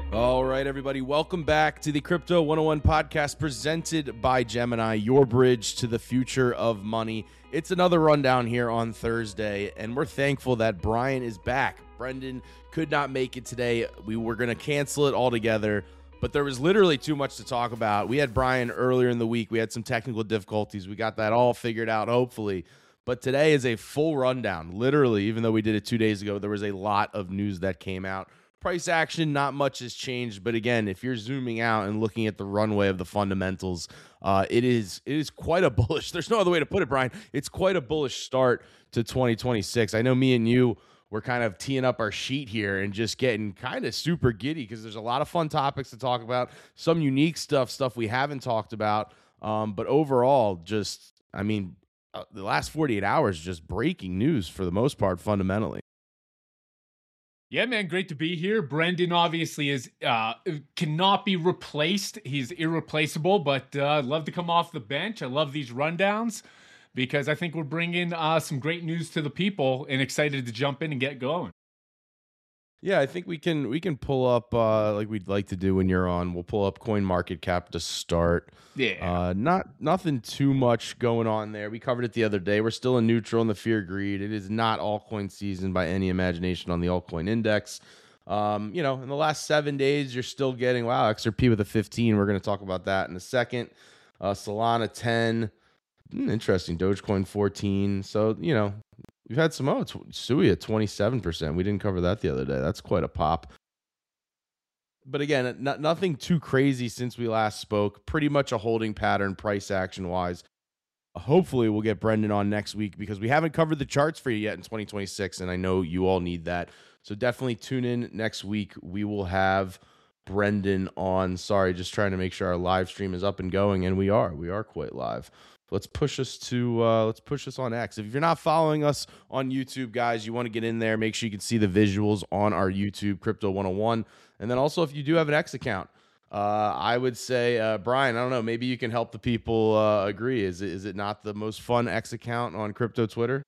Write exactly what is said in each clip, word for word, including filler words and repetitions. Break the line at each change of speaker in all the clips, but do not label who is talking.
All right, everybody, welcome back to the Crypto one oh one podcast presented by Gemini, your bridge to the future of money. It's another rundown here on Thursday, and we're thankful that Brian is back. Brendan could not make it today. We were going to cancel it altogether, but there was literally too much to talk about. We had Brian earlier in the week. We had some technical difficulties. We got that all figured out, hopefully. But today is a full rundown. Literally, even though we did it two days ago, there was a lot of news that came out. Price action, not much has changed, but again, if you're zooming out and looking at the runway of the fundamentals, uh, it is it is quite a bullish. There's no other way to put it, Brian. It's quite a bullish start to twenty twenty-six. I know me and you were kind of teeing up our sheet here and just getting kind of super giddy because there's a lot of fun topics to talk about, some unique stuff, stuff we haven't talked about, um, but overall, just I mean, uh, the last forty-eight hours, just breaking news for the most part, fundamentally.
Yeah, man, great to be here. Brendan obviously is uh, cannot be replaced. He's irreplaceable, but uh, I'd love to come off the bench. I love these rundowns because I think we're bringing uh, some great news to the people and excited to jump in and get going.
Yeah, I think we can we can pull up uh, like we'd like to do when you're on. We'll pull up CoinMarketCap to start.
Yeah,
uh, not nothing too much going on there. We covered it the other day. We're still in neutral in the fear greed. It is not altcoin season by any imagination on the altcoin index. Um, you know, in the last seven days, you're still getting wow X R P with a fifteen. We're going to talk about that in a second. Uh, Solana ten, hmm, interesting. Dogecoin fourteen. So you know. We've had some, oh, it's Sui at twenty-seven percent. We didn't cover that the other day. That's quite a pop. But again, not, nothing too crazy since we last spoke. Pretty much a holding pattern price action-wise. Hopefully we'll get Brendan on next week because we haven't covered the charts for you yet in twenty twenty-six, and I know you all need that. So definitely tune in next week. We will have Brendan on. Sorry, just trying to make sure our live stream is up and going, and we are. We are quite live. Let's push us to uh, let's push us on X. If you're not following us on YouTube, guys, you want to get in there. Make sure you can see the visuals on our YouTube, Crypto one oh one. And then also, if you do have an X account, uh, I would say, uh, Brian, I don't know, maybe you can help the people uh, agree. Is it is it not the most fun X account on crypto Twitter?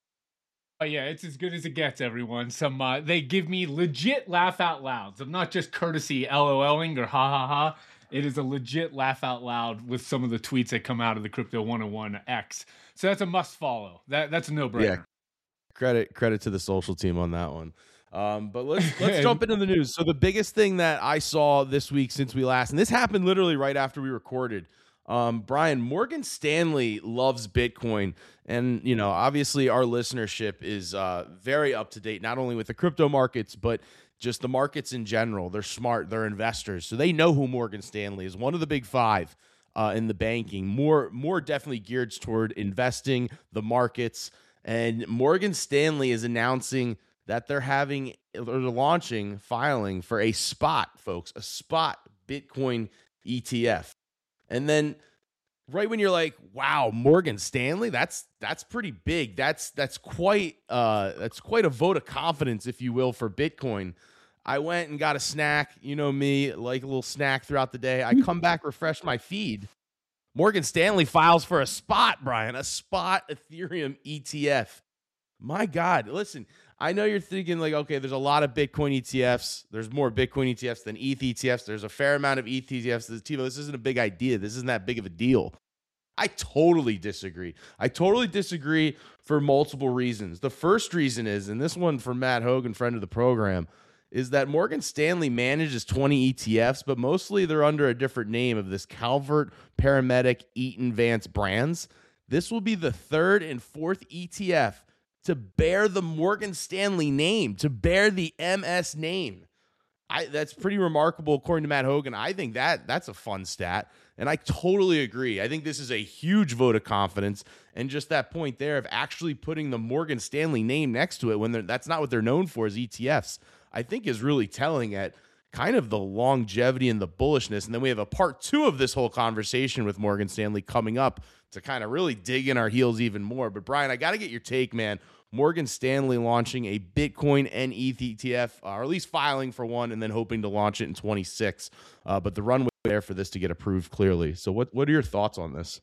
Oh yeah, it's as good as it gets, everyone. Some uh, they give me legit laugh out louds. I'm not just courtesy LOLing or ha ha ha. It is a legit laugh out loud with some of the tweets that come out of the Crypto one oh one X. So that's a must follow. That that's a no brainer.
Yeah, credit credit to the social team on that one. Um, but let's let's jump into the news. So the biggest thing that I saw this week since we last, and this happened literally right after we recorded. Um, Brian, Morgan Stanley loves Bitcoin, and you know, obviously our listenership is uh, very up to date, not only with the crypto markets, but just the markets in general. They're smart, they're investors, so they know who Morgan Stanley is. One of the big five uh, in the banking, more more definitely geared toward investing, the markets. And Morgan Stanley is announcing that they're having or they're launching filing for a spot, folks, a spot Bitcoin E T F. And then right when you're like, wow, Morgan Stanley, that's that's pretty big. That's that's quite uh that's quite a vote of confidence, if you will, for Bitcoin. I went and got a snack. You know me, like a little snack throughout the day. I come back, refresh my feed. Morgan Stanley files for a spot, Brian, a spot Ethereum E T F. My God, listen, I know you're thinking like, okay, there's a lot of Bitcoin E T Fs. There's more Bitcoin E T Fs than E T H E T Fs. There's a fair amount of E T H E T Fs. This isn't a big idea. This isn't that big of a deal. I totally disagree. I totally disagree for multiple reasons. The first reason is, and this one from Matt Hogan, friend of the program, is that Morgan Stanley manages twenty E T Fs, but mostly they're under a different name of this Calvert, Paramedic, Eaton Vance brands. This will be the third and fourth E T F to bear the Morgan Stanley name, to bear the M S name. I, that's pretty remarkable, according to Matt Hogan. I think that that's a fun stat, and I totally agree. I think this is a huge vote of confidence, and just that point there of actually putting the Morgan Stanley name next to it when that's not what they're known for as E T Fs, I think is really telling at kind of the longevity and the bullishness. And then we have a part two of this whole conversation with Morgan Stanley coming up to kind of really dig in our heels even more. But Brian, I got to get your take, man. Morgan Stanley launching a Bitcoin and E T H E T F, uh, or at least filing for one, and then hoping to launch it in twenty-six. Uh, but the runway there for this to get approved clearly. So what, what are your thoughts on this?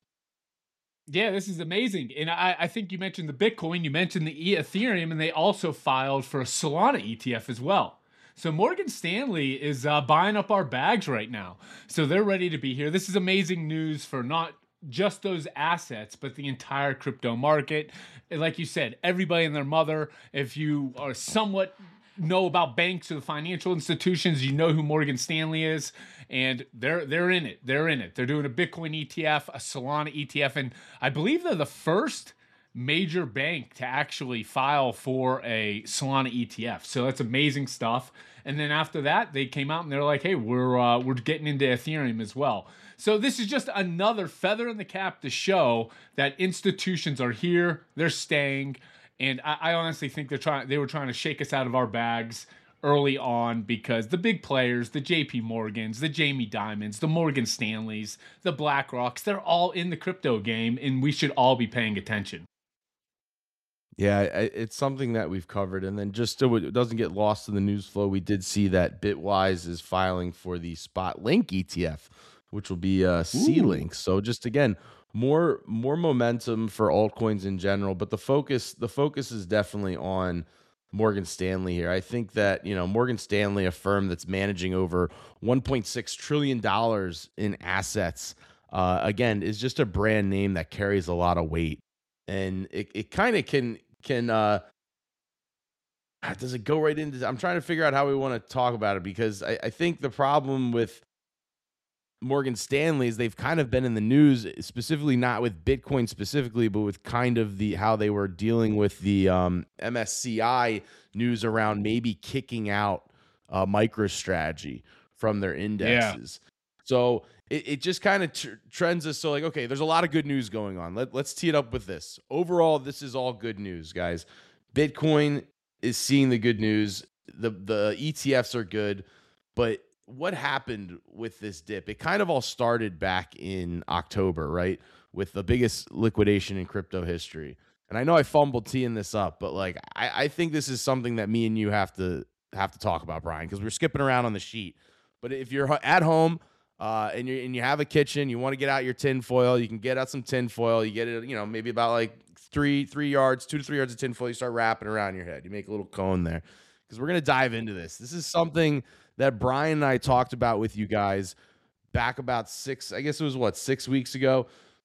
Yeah, this is amazing. And I, I think you mentioned the Bitcoin, you mentioned the Ethereum, and they also filed for a Solana E T F as well. So Morgan Stanley is uh, buying up our bags right now. So they're ready to be here. This is amazing news for not just those assets, but the entire crypto market. And like you said, everybody and their mother, if you are somewhat know about banks or the financial institutions, you know who Morgan Stanley is, and they're they're in it. They're in it. They're doing a Bitcoin E T F, a Solana E T F, and I believe they're the first major bank to actually file for a Solana E T F. So that's amazing stuff. And then after that, they came out and they're like, "Hey, we're uh, we're getting into Ethereum as well." So this is just another feather in the cap to show that institutions are here, they're staying, and I, I honestly think they're trying. They were trying to shake us out of our bags early on because the big players, the J P Morgans, the Jamie Dimons, the Morgan Stanleys, the BlackRocks, they're all in the crypto game, and we should all be paying attention.
Yeah, it's something that we've covered. And then just so it doesn't get lost in the news flow, we did see that Bitwise is filing for the Spot Link E T F, which will be uh, C-Link. So just again, more more momentum for altcoins in general, but the focus the focus is definitely on Morgan Stanley here. I think that, you know, Morgan Stanley, a firm that's managing over one point six trillion dollars in assets, uh, again, is just a brand name that carries a lot of weight. And it, it kind of can can uh does it go right into I'm trying to figure out how we want to talk about it, because I, I think the problem with Morgan Stanley is they've kind of been in the news, specifically not with Bitcoin specifically, but with kind of the how they were dealing with the um, M S C I news around maybe kicking out uh, MicroStrategy from their indexes. Yeah. So it, it just kind of tr- trends us. So like, okay, there's a lot of good news going on. Let, let's tee it up with this. Overall, this is all good news, guys. Bitcoin is seeing the good news. The the E T Fs are good, but what happened with this dip? It kind of all started back in October, right? With the biggest liquidation in crypto history. And I know I fumbled teeing this up, but like I, I think this is something that me and you have to have to talk about, Brian, because we're skipping around on the sheet. But if you're at home uh, and you and you have a kitchen, you want to get out your tin foil, you can get out some tin foil. You get it, you know, maybe about like three three yards, two to three yards of tin foil. You start wrapping around your head. You make a little cone there, because we're gonna dive into this. This is something that Brian and I talked about with you guys back about six, I guess it was what, six weeks ago.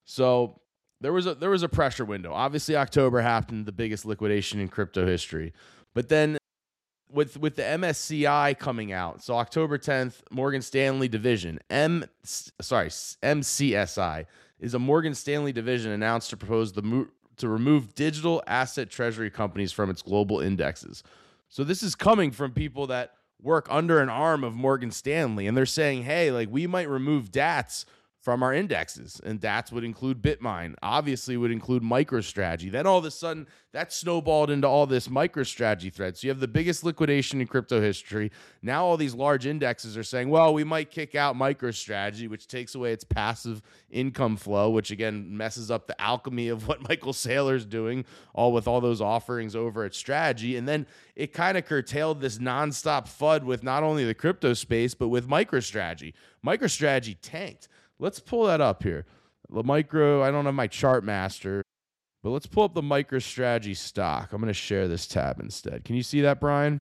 So there was a there was a pressure window. Obviously, October happened, the biggest liquidation in crypto history. But then with with the M S C I coming out, so October tenth, Morgan Stanley division, M sorry, M C S I is a Morgan Stanley division announced to propose the mo- to remove digital asset treasury companies from its global indexes. So this is coming from people that work under an arm of Morgan Stanley, and they're saying, hey, like, we might remove D A Ts from our indexes, and D A Ts would include Bitmine, obviously would include MicroStrategy. Then all of a sudden, that snowballed into all this MicroStrategy thread. So you have the biggest liquidation in crypto history. Now all these large indexes are saying, well, we might kick out MicroStrategy, which takes away its passive income flow, which again messes up the alchemy of what Michael Saylor's doing, all with all those offerings over at Strategy. And then it kind of curtailed this nonstop F U D with not only the crypto space, but with MicroStrategy. MicroStrategy tanked. Let's pull that up here. The micro, I don't have my chart master, but let's pull up the MicroStrategy stock. I'm going to share this tab instead. Can you see that, Brian?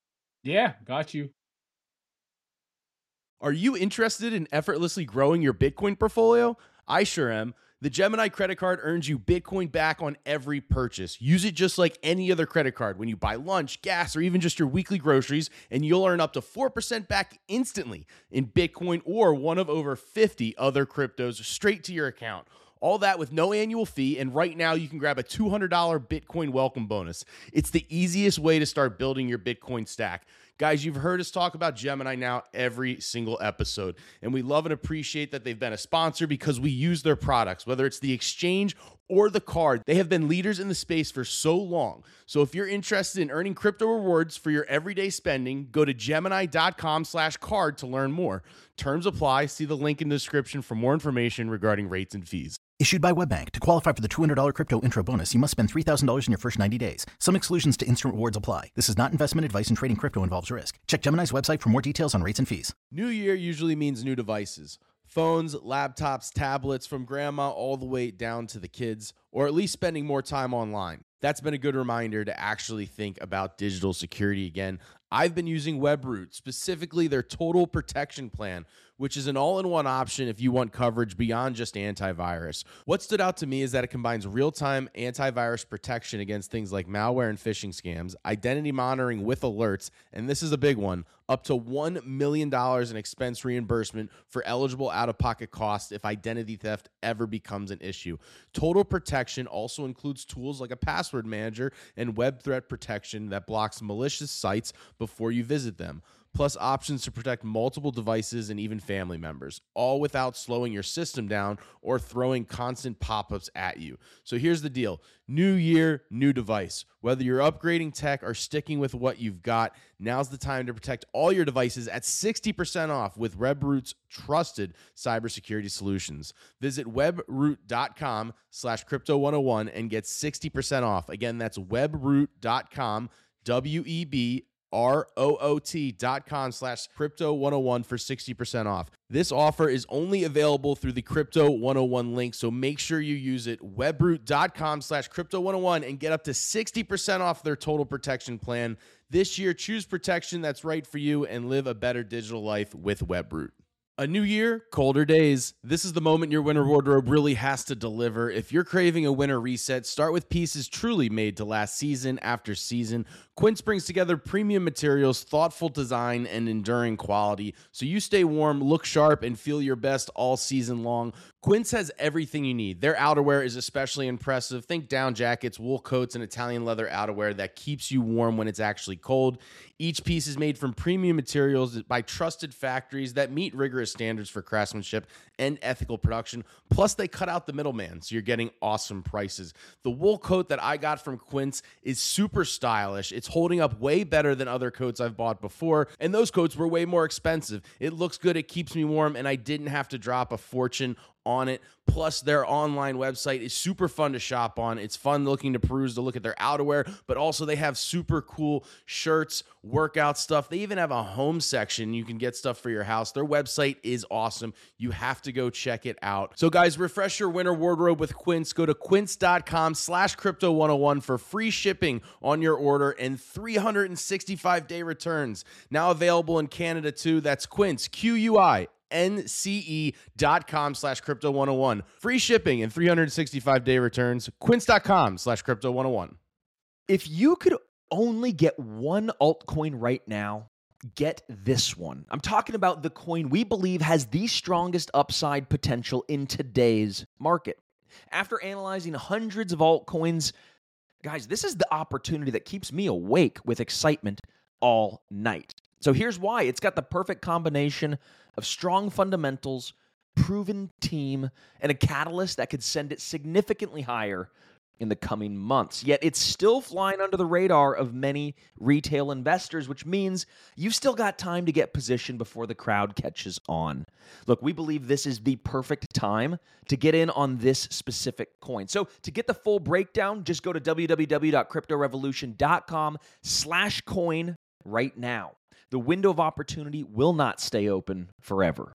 Yeah, got you.
Are you interested in effortlessly growing your Bitcoin portfolio? I sure am. The Gemini credit card earns you Bitcoin back on every purchase. Use it just like any other credit card when you buy lunch, gas, or even just your weekly groceries, and you'll earn up to four percent back instantly in Bitcoin or one of over fifty other cryptos straight to your account. All that with no annual fee, and right now you can grab a two hundred dollars Bitcoin welcome bonus. It's the easiest way to start building your Bitcoin stack. Guys, you've heard us talk about Gemini now every single episode, and we love and appreciate that they've been a sponsor because we use their products, whether it's the exchange or the card. They have been leaders in the space for so long. So if you're interested in earning crypto rewards for your everyday spending, go to Gemini.com slash card to learn more. Terms apply. See the link in the description for more information regarding rates and fees.
Issued by WebBank. To qualify for the two hundred dollars crypto intro bonus, you must spend three thousand dollars in your first ninety days. Some exclusions to instant rewards apply. This is not investment advice, and trading crypto involves risk. Check Gemini's website for more details on rates and fees.
New year usually means new devices. Phones, laptops, tablets, from grandma all the way down to the kids, or at least spending more time online. That's been a good reminder to actually think about digital security again. I've been using WebRoot, specifically their Total Protection Plan, which is an all-in-one option if you want coverage beyond just antivirus. What stood out to me is that it combines real-time antivirus protection against things like malware and phishing scams, identity monitoring with alerts, and this is a big one, up to one million dollars in expense reimbursement for eligible out-of-pocket costs if identity theft ever becomes an issue. Total Protection also includes tools like a password manager and web threat protection that blocks malicious sites before you visit them, plus options to protect multiple devices and even family members, all without slowing your system down or throwing constant pop-ups at you. So here's the deal. New year, new device. Whether you're upgrading tech or sticking with what you've got, now's the time to protect all your devices at sixty percent off with WebRoot's trusted cybersecurity solutions. Visit webroot.com slash crypto 101 and get sixty percent off. Again, that's webroot.com, W E B R O O T dot com slash crypto 101 for sixty percent off. This offer is only available through the Crypto one oh one link, so make sure you use it. Webroot.com slash crypto 101 and get up to sixty percent off their Total Protection Plan. This year, choose protection that's right for you and live a better digital life with WebRoot. A new year, colder days. This is the moment your winter wardrobe really has to deliver. If you're craving a winter reset, start with pieces truly made to last season after season. Quince brings together premium materials, thoughtful design, and enduring quality, so you stay warm, look sharp, and feel your best all season long. Quince has everything you need. Their outerwear is especially impressive. Think down jackets, wool coats, and Italian leather outerwear that keeps you warm when it's actually cold. Each piece is made from premium materials by trusted factories that meet rigorous standards for craftsmanship and ethical production. Plus, they cut out the middleman, so you're getting awesome prices. The wool coat that I got from Quince is super stylish. It's holding up way better than other coats I've bought before, and those coats were way more expensive. It looks good, it keeps me warm, and I didn't have to drop a fortune on it. Plus, their online website is super fun to shop on. It's fun looking to peruse, to look at their outerwear, but also they have super cool shirts, workout stuff. They even have a home section. You can get stuff for your house. Their website is awesome. You have to go check it out. So guys, refresh your winter wardrobe with Quince. Go to quince.com slash crypto 101 for free shipping on your order and three hundred sixty-five day returns. Now available in Canada too. That's Quince, Q U I N C E dot com slash crypto 101. Free shipping and three hundred sixty-five day returns. Quince.com slash crypto 101.
If you could only get one altcoin right now, get this one. I'm talking about the coin we believe has the strongest upside potential in today's market. After analyzing hundreds of altcoins, guys, this is the opportunity that keeps me awake with excitement all night. So here's why. It's got the perfect combination of strong fundamentals, proven team, and a catalyst that could send it significantly higher in the coming months. Yet it's still flying under the radar of many retail investors, which means you've still got time to get positioned before the crowd catches on. Look, we believe this is the perfect time to get in on this specific coin. So to get the full breakdown, just go to www.cryptorevolution.com slash coin right now. The window of opportunity will not stay open forever.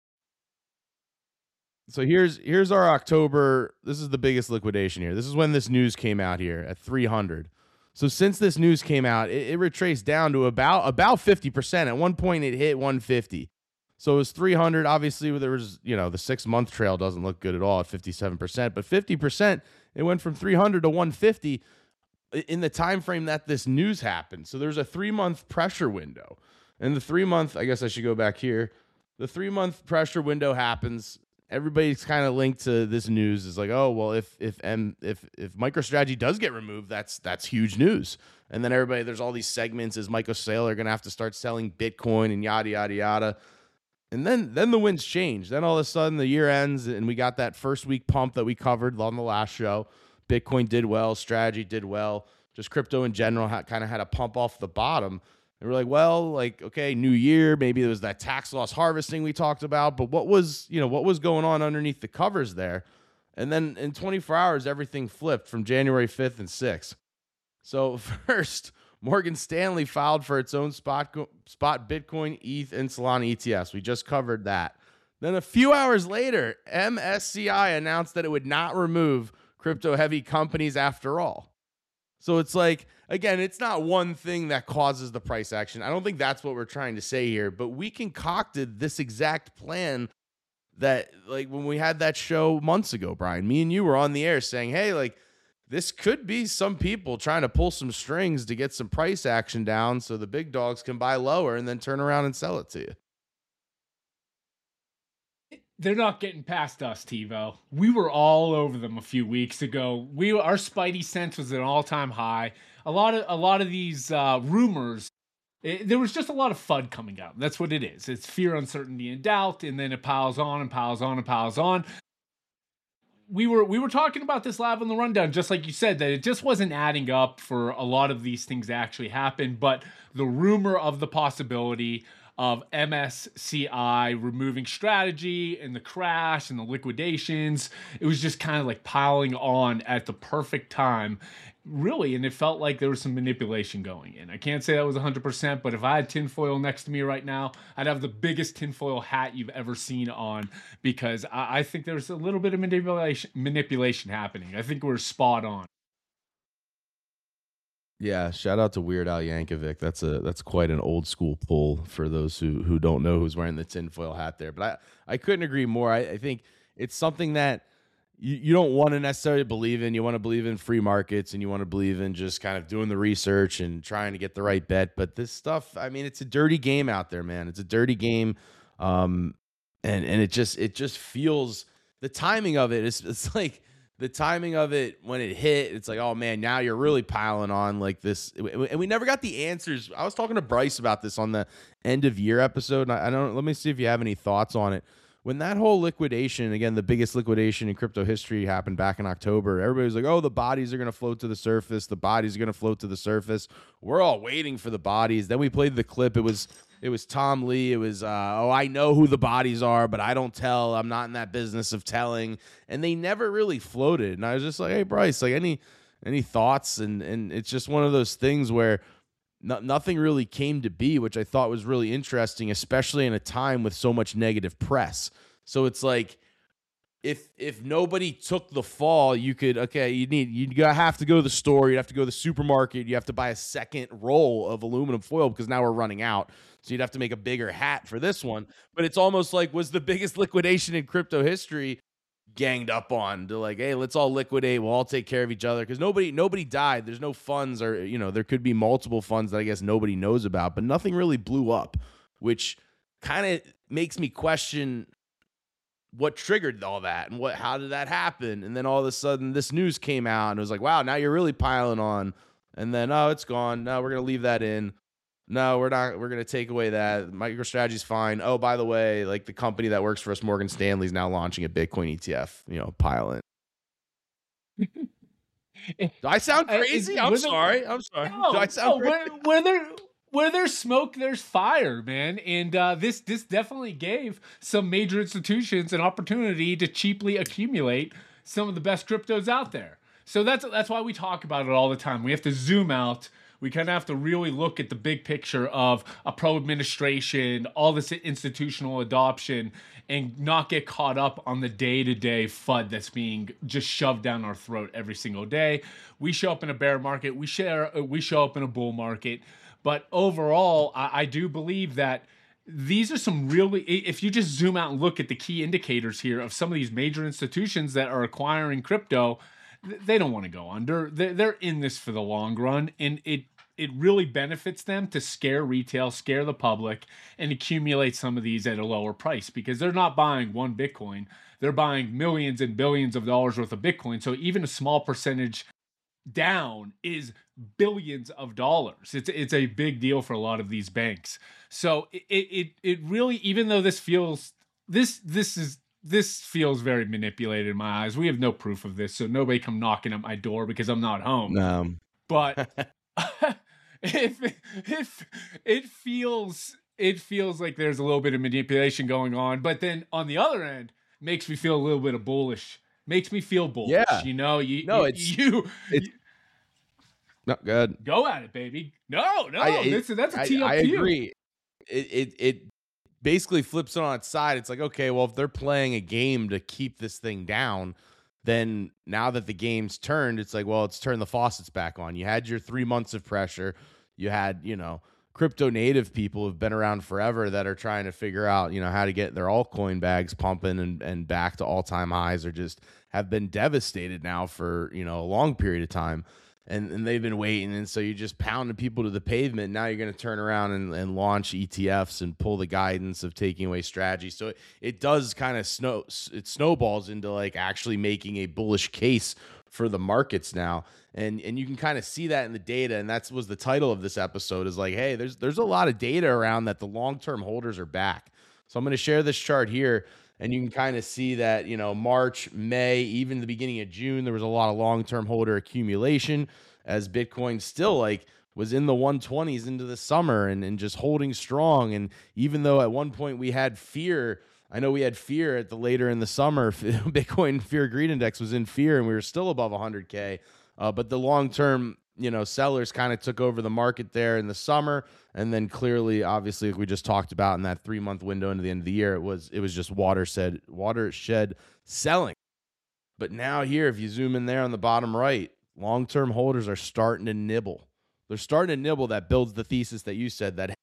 So here's here's our October. This is the biggest liquidation here. This is when this news came out here at three hundred. So since this news came out, it, it retraced down to about about fifty percent. At one point, it hit one fifty. So it was three hundred. Obviously, there was, you know, the six-month trail doesn't look good at all at fifty-seven percent. But fifty percent, it went from three hundred to one fifty in the time frame that this news happened. So there's a three-month pressure window. And the three-month, I guess I should go back here. The three-month pressure window happens. Everybody's kind of linked to this news. It's like, oh, well, if if and if if MicroStrategy does get removed, that's that's huge news. And then everybody, there's all these segments. Is MicroSailor going to have to start selling Bitcoin and yada, yada, yada. And then then the winds change. Then all of a sudden the year ends and we got that first week pump that we covered on the last show. Bitcoin did well. Strategy did well. Just crypto in general ha- kind of had a pump off the bottom. And we're like, well, like, okay, new year. Maybe there was that tax loss harvesting we talked about. But what was, you know, what was going on underneath the covers there? And then in twenty-four hours, everything flipped from January fifth and sixth. So first, Morgan Stanley filed for its own spot, spot Bitcoin, E T H, and Solana E T Fs. We just covered that. Then a few hours later, M S C I announced that it would not remove crypto-heavy companies after all. So it's like, again, it's not one thing that causes the price action. I don't think that's what we're trying to say here, but we concocted this exact plan that, like, when we had that show months ago, Brian, me and you were on the air saying, hey, like, this could be some people trying to pull some strings to get some price action down so the big dogs can buy lower and then turn around and sell it to you.
They're not getting past us, TiVo. We were all over them a few weeks ago. We our spidey sense was at an all-time high. A lot of a lot of these uh, rumors, it, there was just a lot of FUD coming out. That's what it is. It's fear, uncertainty, and doubt, and then it piles on and piles on and piles on. We were we were talking about this live on the rundown, just like you said, that it just wasn't adding up for a lot of these things to actually happen. But the rumor of the possibility of M S C I removing strategy and the crash and the liquidations, it was just kind of like piling on at the perfect time, really. And it felt like there was some manipulation going in. I can't say that was one hundred percent, but if I had tinfoil next to me right now, I'd have the biggest tinfoil hat you've ever seen on, because I, I think there's a little bit of manipulation manipulation happening. I think we're spot on.
Yeah, shout out to Weird Al Yankovic. That's a that's quite an old school pull for those who who don't know who's wearing the tinfoil hat there. But I, I couldn't agree more. I, I think it's something that you, you don't want to necessarily believe in. You want to believe in free markets, and you want to believe in just kind of doing the research and trying to get the right bet. But this stuff, I mean, it's a dirty game out there, man. It's a dirty game. Um, and and it just it just feels, the timing of it is, it's like, the timing of it when it hit, it's like, oh man, now you're really piling on like this. And we never got the answers. I was talking to Bryce about this on the end of year episode. And I don't, let me see if you have any thoughts on it. When that whole liquidation, again, the biggest liquidation in crypto history, happened back in October, everybody was like, oh, the bodies are going to float to the surface. The bodies are going to float to the surface. We're all waiting for the bodies. Then we played the clip. It was, It was Tom Lee. It was, uh, oh, I know who the bodies are, but I don't tell. I'm not in that business of telling. And they never really floated. And I was just like, hey, Bryce, like any any thoughts? And and it's just one of those things where no, nothing really came to be, which I thought was really interesting, especially in a time with so much negative press. So it's like, if if nobody took the fall, you could, okay, you need, you have to go to the store, you have to go to the supermarket, you have to buy a second roll of aluminum foil because now we're running out. So you'd have to make a bigger hat for this one. But it's almost like, was the biggest liquidation in crypto history ganged up on to like, hey, let's all liquidate, we'll all take care of each other, because nobody nobody died. There's no funds, or, you know, there could be multiple funds that I guess nobody knows about, but nothing really blew up, which kind of makes me question what triggered all that and what, how did that happen? And then all of a sudden this news came out and it was like, wow, now you're really piling on. And then, oh, it's gone. No, we're going to leave that in. No, we're not. We're going to take away that. MicroStrategy's fine. Oh, by the way, like the company that works for us, Morgan Stanley, is now launching a Bitcoin E T F, you know, pile in. Do I sound crazy? I'm sorry. I'm sorry.
No,
Do I sound
no,
crazy?
where, where there where there's smoke, there's fire, man. And uh, this this definitely gave some major institutions an opportunity to cheaply accumulate some of the best cryptos out there. So that's that's why we talk about it all the time. We have to zoom out. We kind of have to really look at the big picture of a pro-administration, all this institutional adoption, and not get caught up on the day-to-day FUD that's being just shoved down our throat every single day. We show up in a bear market. We share. We show up in a bull market. But overall, I, I do believe that these are some really, if you just zoom out and look at the key indicators here of some of these major institutions that are acquiring crypto, they don't want to go under. They're in this for the long run, and it it really benefits them to scare retail, scare the public, and accumulate some of these at a lower price, because they're not buying one Bitcoin. They're buying millions and billions of dollars worth of Bitcoin. So even a small percentage down is billions of dollars. It's it's a big deal for a lot of these banks. So it it it really, even though this feels this this is this feels very manipulated in my eyes. We have no proof of this, so nobody come knocking at my door because I'm not home.
No.
But if if it feels it feels like there's a little bit of manipulation going on, but then on the other end, makes me feel a little bit of bullish. Makes me feel bullish.
Yeah.
You know, you
no,
you,
it's
you,
it's
you
not good.
Go at it, baby. No, no,
I,
this, that's a
I,
T up
I
to you.
agree. It it it basically flips it on its side. It's like, okay, well, if they're playing a game to keep this thing down, then now that the game's turned, it's like, well, it's turned the faucets back on. You had your three months of pressure. You had, you know, crypto native people who've been around forever that are trying to figure out, you know, how to get their altcoin bags pumping and, and back to all-time highs, or just have been devastated now for, you know, a long period of time. And, and they've been waiting. And so you just pounded people to the pavement. Now you're going to turn around and, and launch E T Fs and pull the guidance of taking away strategy. So it, it does kind of snow, it snowballs into like actually making a bullish case for the markets now. And and you can kind of see that in the data. And that was the title of this episode, is like, hey, there's there's a lot of data around that the long-term holders are back. So I'm going to share this chart here. And you can kind of see that, you know, March, May, even the beginning of June, there was a lot of long-term holder accumulation as Bitcoin still like was in the one twenties into the summer and, and just holding strong. And even though at one point we had fear, I know we had fear at the later in the summer, Bitcoin Fear Greed Index was in fear and we were still above one hundred K. Uh, but the long-term, you know, sellers kind of took over the market there in the summer. And then clearly, obviously, like we just talked about in that three-month window into the end of the year, it was it was just watershed, watershed selling. But now here, if you zoom in there on the bottom right, long-term holders are starting to nibble. They're starting to nibble. That builds the thesis that you said, that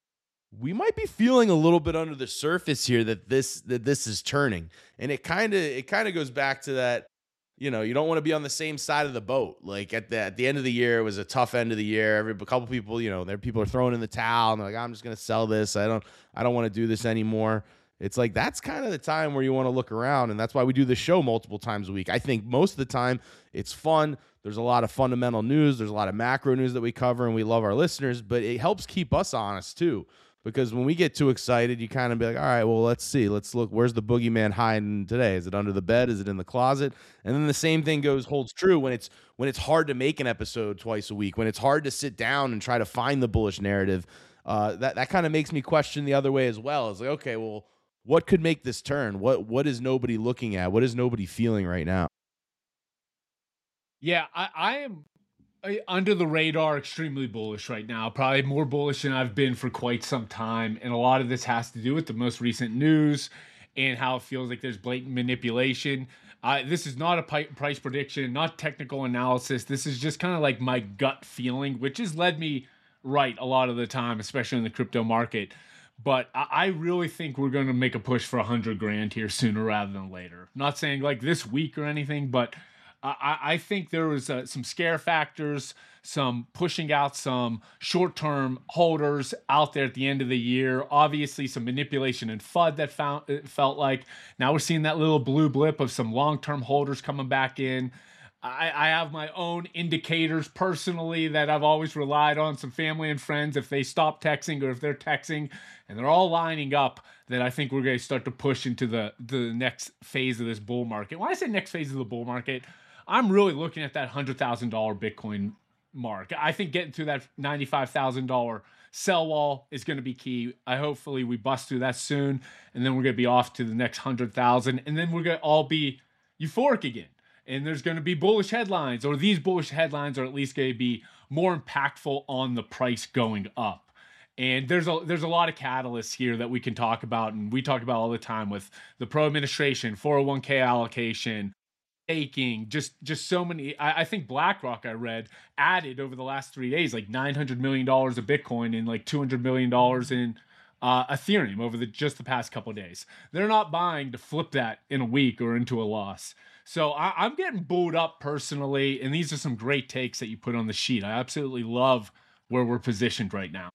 we might be feeling a little bit under the surface here that this that this is turning. And it kind of it kind of goes back to that. You know, you don't want to be on the same side of the boat. Like at the at the end of the year, it was a tough end of the year. Every a couple people, you know, there people are throwing in the towel and they're like, I'm just gonna sell this. I don't I don't want to do this anymore. It's like that's kind of the time where you want to look around, and that's why we do the show multiple times a week. I think most of the time it's fun. There's a lot of fundamental news. There's a lot of macro news that we cover, and we love our listeners, but it helps keep us honest too. Because when we get too excited, you kind of be like, all right, well, let's see. Let's look. Where's the boogeyman hiding today? Is it under the bed? Is it in the closet? And then the same thing goes holds true when it's when it's hard to make an episode twice a week, when it's hard to sit down and try to find the bullish narrative. Uh, that that kind of makes me question the other way as well. It's like, okay, well, what could make this turn? What what is nobody looking at? What is nobody feeling right now?
Yeah, I, I am under the radar, extremely bullish right now, probably more bullish than I've been for quite some time. And a lot of this has to do with the most recent news and how it feels like there's blatant manipulation. Uh, this is not a pi- price prediction, not technical analysis. This is just kind of like my gut feeling, which has led me right a lot of the time, especially in the crypto market. But I, I really think we're going to make a push for a hundred grand here sooner rather than later. Not saying like this week or anything, but I, I think there was uh, some scare factors, some pushing out some short-term holders out there at the end of the year. Obviously, some manipulation and F U D that found, it felt like. Now we're seeing that little blue blip of some long-term holders coming back in. I, I have my own indicators personally that I've always relied on, some family and friends, if they stop texting or if they're texting, and they're all lining up, that I think we're going to start to push into the, the next phase of this bull market. When I say next phase of the bull market, I'm really looking at that one hundred thousand dollars Bitcoin mark. I think getting to that ninety-five thousand dollars sell wall is going to be key. I hopefully we bust through that soon, and then we're going to be off to the next one hundred thousand, and then we're going to all be euphoric again. And there's going to be bullish headlines, or these bullish headlines are at least going to be more impactful on the price going up. And there's a there's a lot of catalysts here that we can talk about, and we talk about all the time with the pro administration, four oh one k allocation, staking, just just so many. I, I think BlackRock, I read, added over the last three days like nine hundred million dollars of Bitcoin and like two hundred million dollars in uh, Ethereum over the just the past couple of days. They're not buying to flip that in a week or into a loss. So I, I'm getting booed up personally, and these are some great takes that you put on the sheet. I absolutely love where we're positioned right now.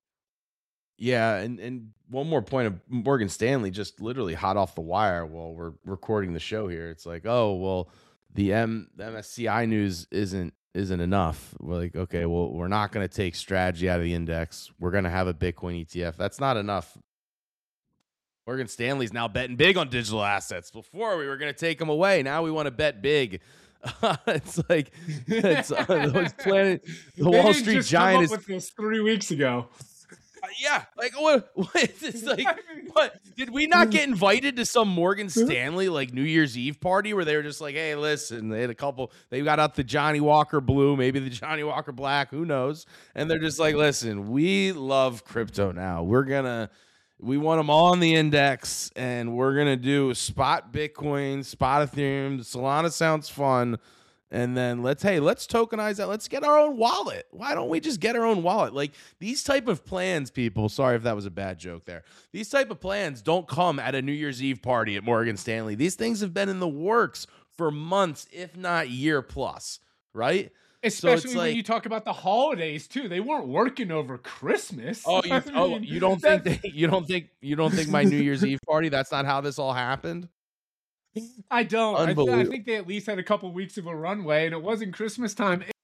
Yeah, and, and one more point of Morgan Stanley, just literally hot off the wire while we're recording the show here. It's like, oh, well, the M the M S C I news isn't isn't enough. We're like, okay, well, we're not going to take strategy out of the index. We're going to have a Bitcoin E T F. That's not enough. Morgan Stanley's now betting big on digital assets. Before we were going to take them away. Now we want to bet big. It's like it's uh, planning, the
they
Wall Street
just
Giant
come up
is
with this three weeks ago.
Uh, yeah, like what? What? It's like what? Did we not get invited to some Morgan Stanley like New Year's Eve party where they were just like, "Hey, listen," they had a couple. They got out the Johnny Walker Blue, maybe the Johnny Walker Black, who knows? And they're just like, "Listen, we love crypto now. We're gonna." We want them all on the index, and we're gonna do spot Bitcoin, spot Ethereum. Solana sounds fun, and then let's hey, let's tokenize that. Let's get our own wallet. Why don't we just get our own wallet? Like these type of plans, people. Sorry if that was a bad joke there. These type of plans don't come at a New Year's Eve party at Morgan Stanley. These things have been in the works for months, if not year plus, right?
Especially
so
when
like,
you talk about the holidays too. They weren't working over Christmas.
Oh, you,
I
oh,
mean,
you don't think they, you don't think you don't think my New Year's Eve party? That's not how this all happened.
I don't. I, th- I
Unbelievable.
think they at least had a couple weeks of a runway, and it wasn't Christmas time. It-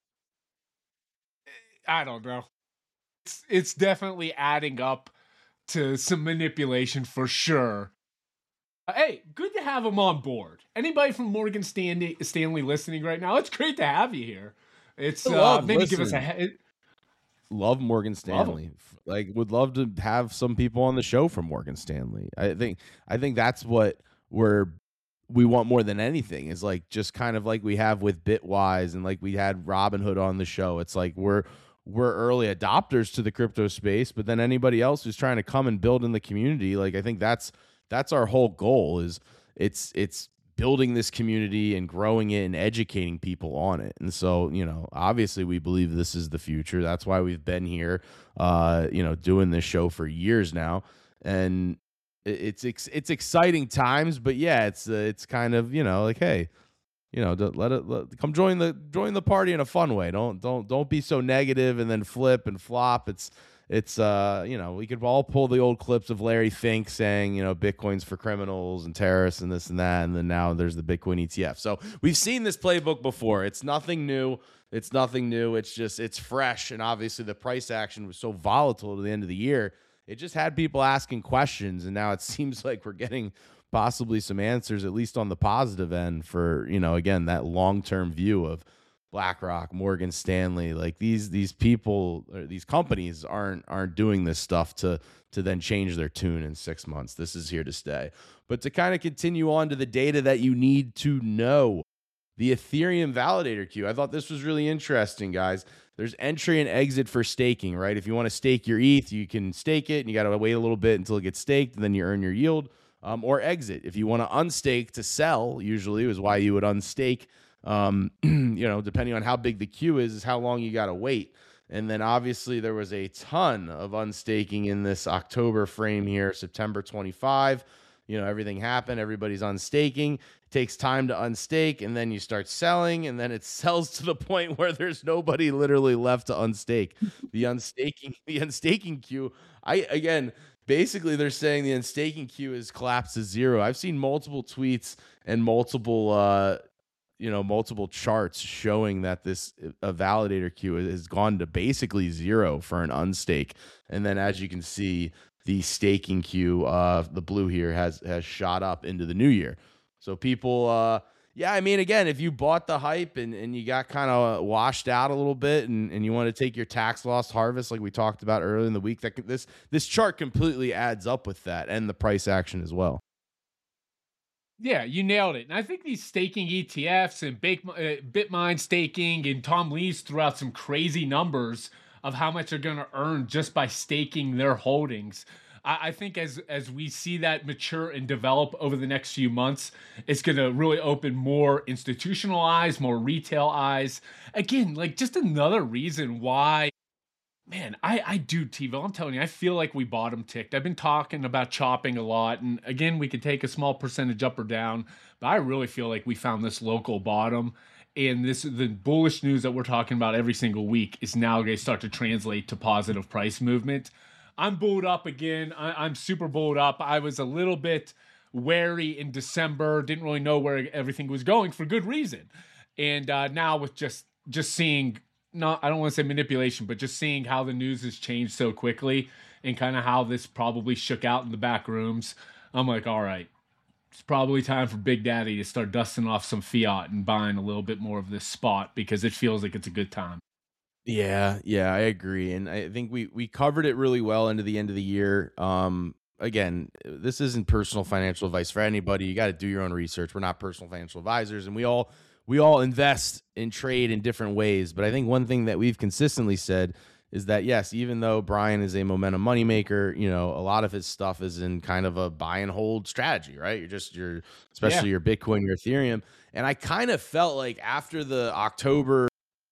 I don't know. It's it's definitely adding up to some manipulation for sure. Uh, hey, good to have them on board. Anybody from Morgan Stanley, Stanley listening right now? It's great to have you here. It's
I
uh,
love
maybe give us a.
listening.
he-
Love Morgan
Love
Stanley. Like, would love to have some people on the show from Morgan Stanley. I think I think that's what we're we want more than anything. Is like just kind of like we have with Bitwise and like we had Robinhood on the show. It's like we're we're early adopters to the crypto space, but then anybody else who's trying to come and build in the community, like I think that's that's our whole goal. Is it's it's building this community and growing it and educating people on it. And so, you know, obviously we believe this is the future. That's why we've been here, uh, you know, doing this show for years now. And it's, it's, it's exciting times, but yeah, it's, uh, it's kind of, you know, like, hey, you know, don't let it let, come join the, join the party in a fun way. Don't, don't, don't be so negative and then flip and flop. It's, It's, uh, you know, we could all pull the old clips of Larry Fink saying, you know, Bitcoin's for criminals and terrorists and this and that. And then now there's the Bitcoin E T F. So we've seen this playbook before. It's nothing new. It's nothing new. It's just, it's fresh. And obviously the price action was so volatile to the end of the year. It just had people asking questions. And now it seems like we're getting possibly some answers, at least on the positive end for, you know, again, that long-term view of BlackRock, Morgan Stanley, like these these people or these companies aren't aren't doing this stuff to to then change their tune in six months. This is here to stay. But to kind of continue on to the data that you need to know, the Ethereum validator queue. I thought this was really interesting, guys. There's entry and exit for staking, right? If you want to stake your E T H, you can stake it and you got to wait a little bit until it gets staked and then you earn your yield, um, or exit. If you want to unstake to sell, usually is why you would unstake. Um, you know, depending on how big the queue is, is how long you got to wait. And then obviously there was a ton of unstaking in this October frame here, September twenty-fifth. You know, everything happened. Everybody's unstaking. It takes time to unstake, and then you start selling, and then it sells to the point where there's nobody literally left to unstake. The unstaking, the unstaking queue. I again, basically they're saying the unstaking queue is collapsed to zero. I've seen multiple tweets and multiple, uh, you know, multiple charts showing that this a validator queue has gone to basically zero for an unstake. And then as you can see, the staking queue, uh, the blue here has, has shot up into the new year. So people, uh, yeah, I mean, again, if you bought the hype and, and you got kind of washed out a little bit and, and you want to take your tax loss harvest, like we talked about earlier in the week, that this, this chart completely adds up with that and the price action as well.
Yeah, you nailed it. And I think these staking E T Fs and Bake, uh, Bitmine staking and Tom Lees threw out some crazy numbers of how much they're going to earn just by staking their holdings. I, I think as as we see that mature and develop over the next few months, it's going to really open more institutional eyes, more retail eyes. Again, like just another reason why. Man, I, I do, TiVo. I'm telling you, I feel like we bottom ticked. I've been talking about chopping a lot, and again, we could take a small percentage up or down, but I really feel like we found this local bottom, and this the bullish news that we're talking about every single week is now going to start to translate to positive price movement. I'm bulled up again. I, I'm super bulled up. I was a little bit wary in December, didn't really know where everything was going for good reason, and uh, now with just just seeing. Not, I don't want to say manipulation, but just seeing how the news has changed so quickly and kind of how this probably shook out in the back rooms, I'm like, all right, it's probably time for Big Daddy to start dusting off some fiat and buying a little bit more of this spot because it feels like it's a good time.
Yeah, yeah, I agree. And I think we we covered it really well into the end of the year. Um, again, this isn't personal financial advice for anybody. You got to do your own research. We're not personal financial advisors, and we all we all invest and trade in different ways. But I think one thing that we've consistently said is that yes, even though Brian is a momentum moneymaker, you know, a lot of his stuff is in kind of a buy and hold strategy, right? You're just you're especially yeah. your Bitcoin, your Ethereum. And I kind of felt like after the October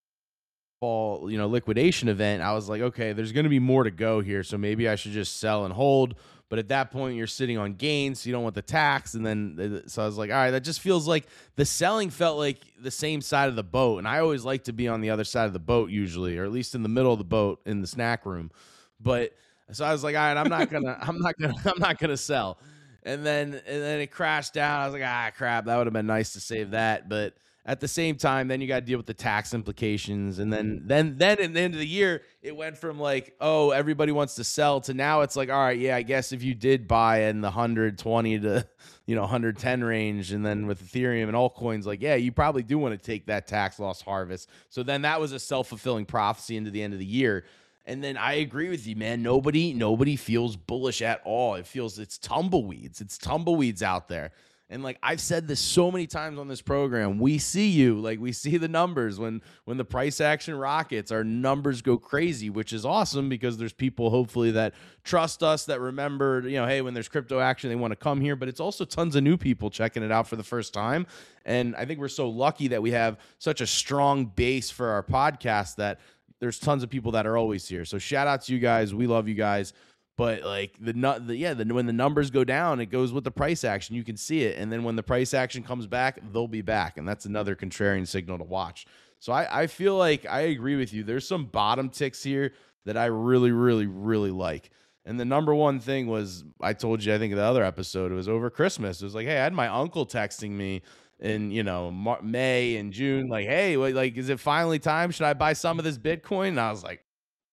fall, you know, liquidation event, I was like, okay, there's going to be more to go here, so maybe I should just sell and hold. But at that point, you're sitting on gains, so you don't want the tax. And then, so I was like, all right, that just feels like the selling felt like the same side of the boat. And I always like to be on the other side of the boat usually, or at least in the middle of the boat in the snack room. But so I was like, all right, I'm not gonna, I'm not gonna, I'm not gonna sell. And then, and then it crashed down. I was like, ah, crap, that would have been nice to save that. But at the same time, then you got to deal with the tax implications. And then, then, then at the end of the year, it went from like, oh, everybody wants to sell to now it's like, all right, yeah, I guess if you did buy in the one hundred twenty to, you know, one hundred ten range, and then with Ethereum and altcoins, like, yeah, you probably do want to take that tax loss harvest. So then that was a self-fulfilling prophecy into the end of the year. And then I agree with you, man. Nobody, nobody feels bullish at all. It feels it's tumbleweeds. It's tumbleweeds out there. And like I've said this so many times on this program, we see you, like we see the numbers when when the price action rockets, our numbers go crazy, which is awesome because there's people hopefully that trust us, that remember, you know, hey, when there's crypto action, they want to come here. But it's also tons of new people checking it out for the first time. And I think we're so lucky that we have such a strong base for our podcast that there's tons of people that are always here. So shout out to you guys. We love you guys. But like the, the yeah, the, when the numbers go down, it goes with the price action. You can see it. And then when the price action comes back, they'll be back. And that's another contrarian signal to watch. So I, I feel like I agree with you. There's some bottom ticks here that I really, really, really like. And the number one thing was, I told you, I think in the other episode, it was over Christmas. It was like, hey, I had my uncle texting me in, you know, Mar- May and June, like, hey, like, is it finally time? Should I buy some of this Bitcoin? And I was like,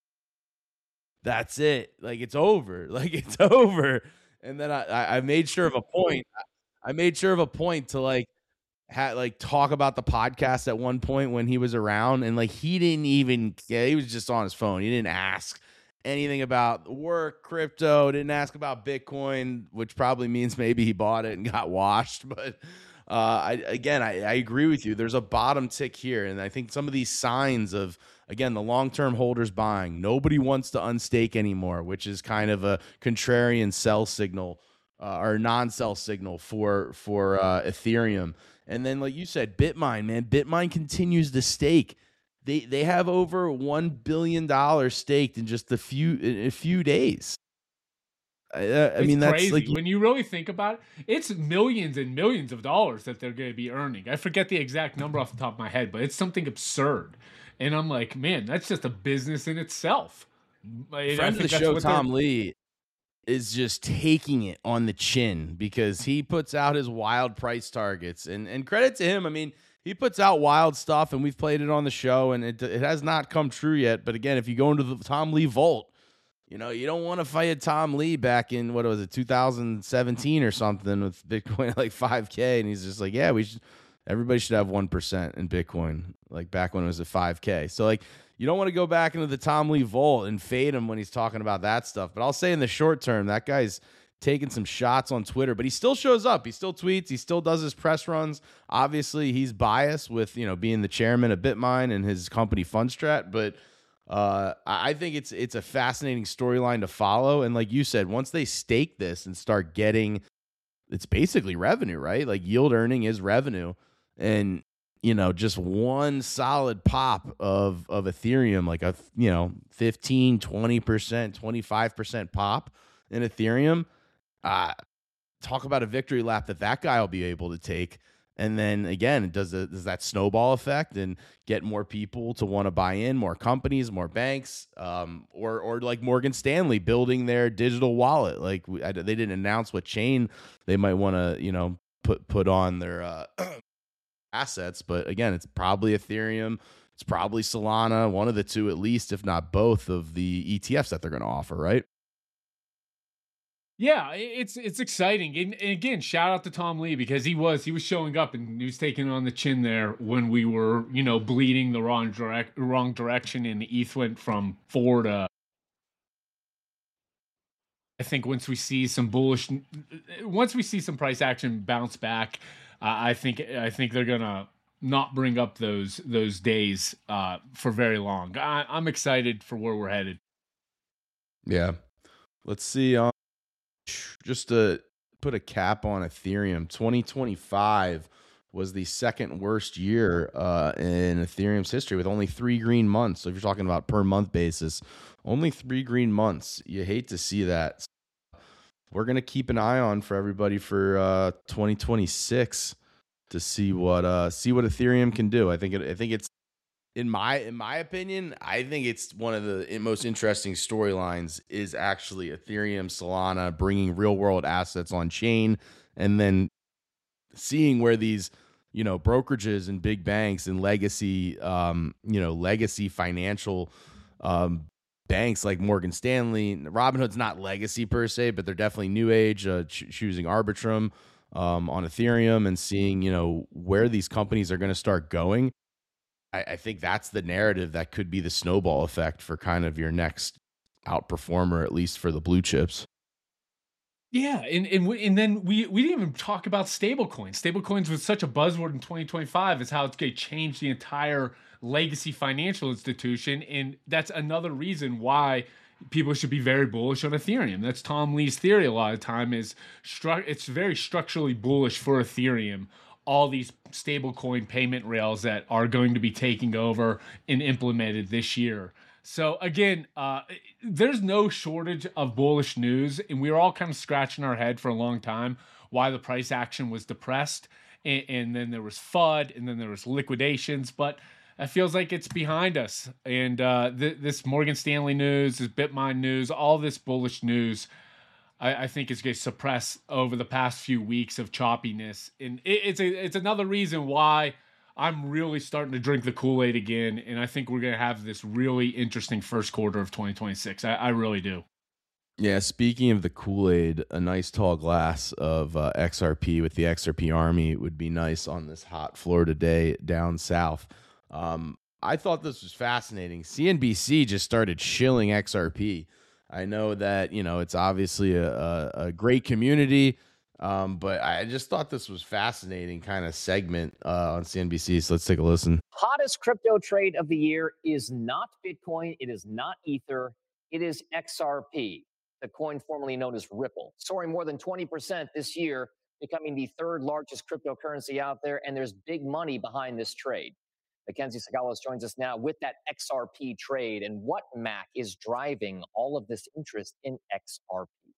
that's it. Like, it's over. Like, it's over. And then I, I made sure of a point. I made sure of a point to like, had like talk about the podcast at one point when he was around, and like he didn't even. Yeah, he was just on his phone. He didn't ask anything about work, crypto. Didn't ask about Bitcoin, which probably means maybe he bought it and got washed. But uh, I again, I, I agree with you. There's a bottom tick here, and I think some of these signs of, again, the long-term holders buying. Nobody wants to unstake anymore, which is kind of a contrarian sell signal uh, or non-sell signal for for uh, Ethereum. And then, like you said, Bitmine, man, Bitmine continues to stake. They they have over one billion dollars staked in just a few in a few days. Uh, I mean, that's
crazy.
like,
When you really think about it, it's millions and millions of dollars that they're going to be earning. I forget the exact number off the top of my head, but it's something absurd. And I'm like, man, that's just a business in itself.
Friend of the show, Tom Lee, is just taking it on the chin because he puts out his wild price targets. And and credit to him. I mean, he puts out wild stuff, and we've played it on the show, and it it has not come true yet. But again, if you go into the Tom Lee vault, you know, you don't want to fight Tom Lee back in, what was it, two thousand seventeen or something with Bitcoin at like five K. And he's just like, yeah, we should, everybody should have one percent in Bitcoin, like back when it was at five K. So like, you don't want to go back into the Tom Lee vault and fade him when he's talking about that stuff. But I'll say in the short term, that guy's taking some shots on Twitter, but he still shows up. He still tweets. He still does his press runs. Obviously, he's biased with, you know, being the chairman of Bitmine and his company Fundstrat, but Uh, I think it's it's a fascinating storyline to follow. And like you said, once they stake this and start getting, it's basically revenue, right? Like yield earning is revenue. And, you know, just one solid pop of, of Ethereum, like a, you know, fifteen, twenty percent, twenty-five percent pop in Ethereum, uh, talk about a victory lap that that guy will be able to take. And then again, does the, does that snowball effect and get more people to want to buy in, more companies, more banks, um, or or like Morgan Stanley building their digital wallet? Like we, I, they didn't announce what chain they might want to, you know, put put on their uh, assets, but again, it's probably Ethereum, it's probably Solana, one of the two at least, if not both, of the E T Fs that they're going to offer, right?
Yeah, it's it's exciting. And, and again, shout out to Tom Lee because he was he was showing up and he was taking it on the chin there when we were, you know, bleeding the wrong direct wrong direction, and E T H went from four to. I think once we see some bullish, once we see some price action bounce back, uh, I think I think they're gonna not bring up those those days uh, for very long. I, I'm excited for where we're headed.
Yeah. Let's see. Um, just to put a cap on Ethereum, twenty twenty-five was the second worst year uh, in Ethereum's history with only three green months. So if you're talking about per month basis, only three green months. You hate to see that. We're going to keep an eye on for everybody for uh, twenty twenty-six to see what uh, see what Ethereum can do. I think it, I think it's in my in my opinion, I think it's one of the most interesting storylines is actually Ethereum, Solana bringing real world assets on chain, and then seeing where these, you know, brokerages and big banks and legacy, um, you know, legacy financial um, banks like Morgan Stanley, Robinhood's not legacy per se, but they're definitely new age, uh, ch- choosing Arbitrum um, on Ethereum and seeing, you know, where these companies are going to start going. I, I think that's the narrative that could be the snowball effect for kind of your next outperformer, at least for the blue chips.
Yeah, and and, we, and then we we didn't even talk about stablecoins. Stablecoins was such a buzzword in twenty twenty-five. Is how it's going to change the entire legacy financial institution, and that's another reason why people should be very bullish on Ethereum. That's Tom Lee's theory. A lot of time is stru- it's very structurally bullish for Ethereum. All these stablecoin payment rails that are going to be taking over and implemented this year. So again, uh, there's no shortage of bullish news, and we were all kind of scratching our head for a long time why the price action was depressed, and, and then there was F U D, and then there was liquidations, but it feels like it's behind us. And uh, th- this Morgan Stanley news, this Bitmine news, all this bullish news, I, I think is going to suppress over the past few weeks of choppiness, and it, it's a, it's another reason why I'm really starting to drink the Kool-Aid again, and I think we're going to have this really interesting first quarter of twenty twenty-six. I, I really do.
Yeah, speaking of the Kool-Aid, a nice tall glass of uh, X R P with the X R P Army would be nice on this hot Florida day down south. Um, I thought this was fascinating. C N B C just started shilling X R P. I know that, you know, it's obviously a, a, a great community, Um, but I just thought this was fascinating kind of segment uh, on C N B C. So let's take a listen.
Hottest crypto trade of the year is not Bitcoin. It is not Ether. It is X R P, the coin formerly known as Ripple, soaring more than twenty percent this year, becoming the third largest cryptocurrency out there. And there's big money behind this trade. Mackenzie Sagalos joins us now with that X R P trade and what, Mac, is driving all of this interest in X R P.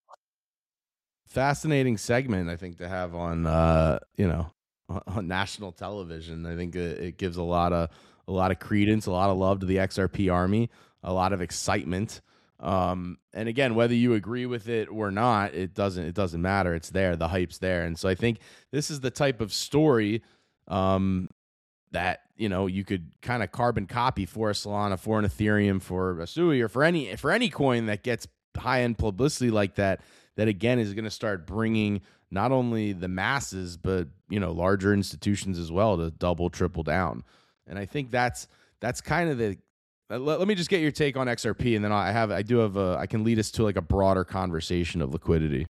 Fascinating segment, I think, to have on, uh, you know, on national television. I think it, it gives a lot of a lot of credence, a lot of love to the X R P Army, a lot of excitement. Um, and again, whether you agree with it or not, it doesn't it doesn't matter. It's there, the hype's there, and so I think this is the type of story um, that you know you could kind of carbon copy for a Solana, for an Ethereum, for a Sui, or for any for any coin that gets high end publicity like that. That again is going to start bringing not only the masses, but you know larger institutions as well to double, triple down. And I think that's that's kind of the. Let, let me just get your take on X R P, and then I have I do have a I can lead us to like a broader conversation of liquidity.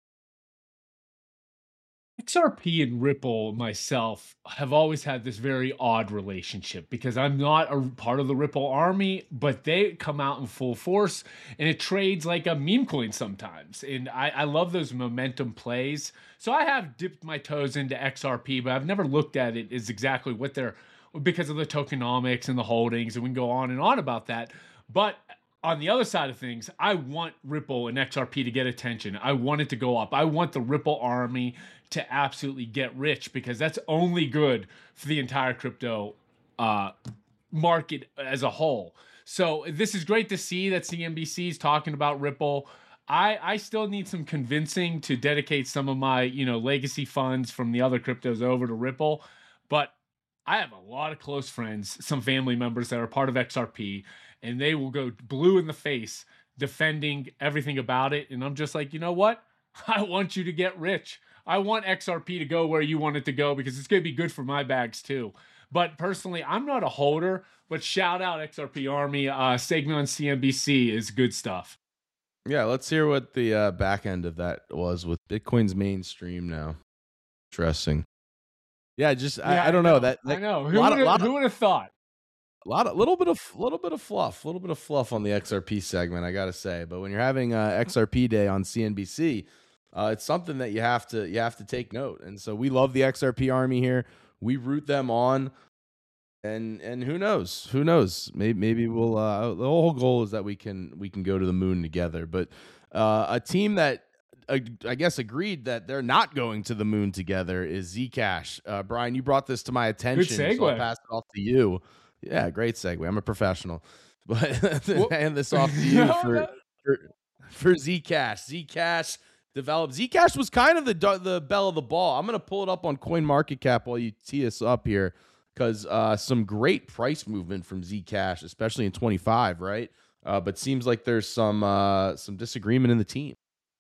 X R P and Ripple, myself, have always had this very odd relationship because I'm not a part of the Ripple army, but they come out in full force and it trades like a meme coin sometimes. And I, I love those momentum plays. So I have dipped my toes into X R P, but I've never looked at it as exactly what they're, because of the tokenomics and the holdings, and we can go on and on about that. But on the other side of things, I want Ripple and X R P to get attention. I want it to go up. I want the Ripple army to absolutely get rich because that's only good for the entire crypto uh, market as a whole. So this is great to see that C N B C is talking about Ripple. I, I still need some convincing to dedicate some of my, you know, legacy funds from the other cryptos over to Ripple. But I have a lot of close friends, some family members that are part of X R P, and they will go blue in the face defending everything about it. And I'm just like, you know what? I want you to get rich. I want X R P to go where you want it to go because it's going to be good for my bags too. But personally, I'm not a holder, but shout out X R P Army. Uh, segment on C N B C is good stuff.
Yeah, let's hear what the uh, back end of that was with Bitcoin's mainstream now. Interesting. Yeah, just
Yeah,
I, I don't know,
know.
that, that
I know.
a
Who
lot
would
of, lot
have
of,
who would have thought?
a lot of little bit of little bit of fluff, a little bit of fluff on the X R P segment, I gotta say. But when you're having uh, X R P Day on C N B C, uh, it's something that you have to you have to take note. And so we love the X R P Army here. We root them on, and and who knows, who knows? Maybe maybe we'll. Uh, the whole goal is that we can we can go to the moon together. But uh, a team that uh, I guess agreed that they're not going to the moon together is Zcash. Uh, Brian, you brought this to my attention,
Good
so I'll
segue.
pass it off to you. Yeah, great segue. I'm a professional, but
Well-
hand this off to you
No,
for,
no.
for for Zcash. Zcash developed. Zcash was kind of the the bell of the ball. I'm gonna pull it up on CoinMarketCap while you tee us up here, because uh, some great price movement from Zcash, especially in twenty-five, right? Uh, but seems like there's some uh, some disagreement in the team.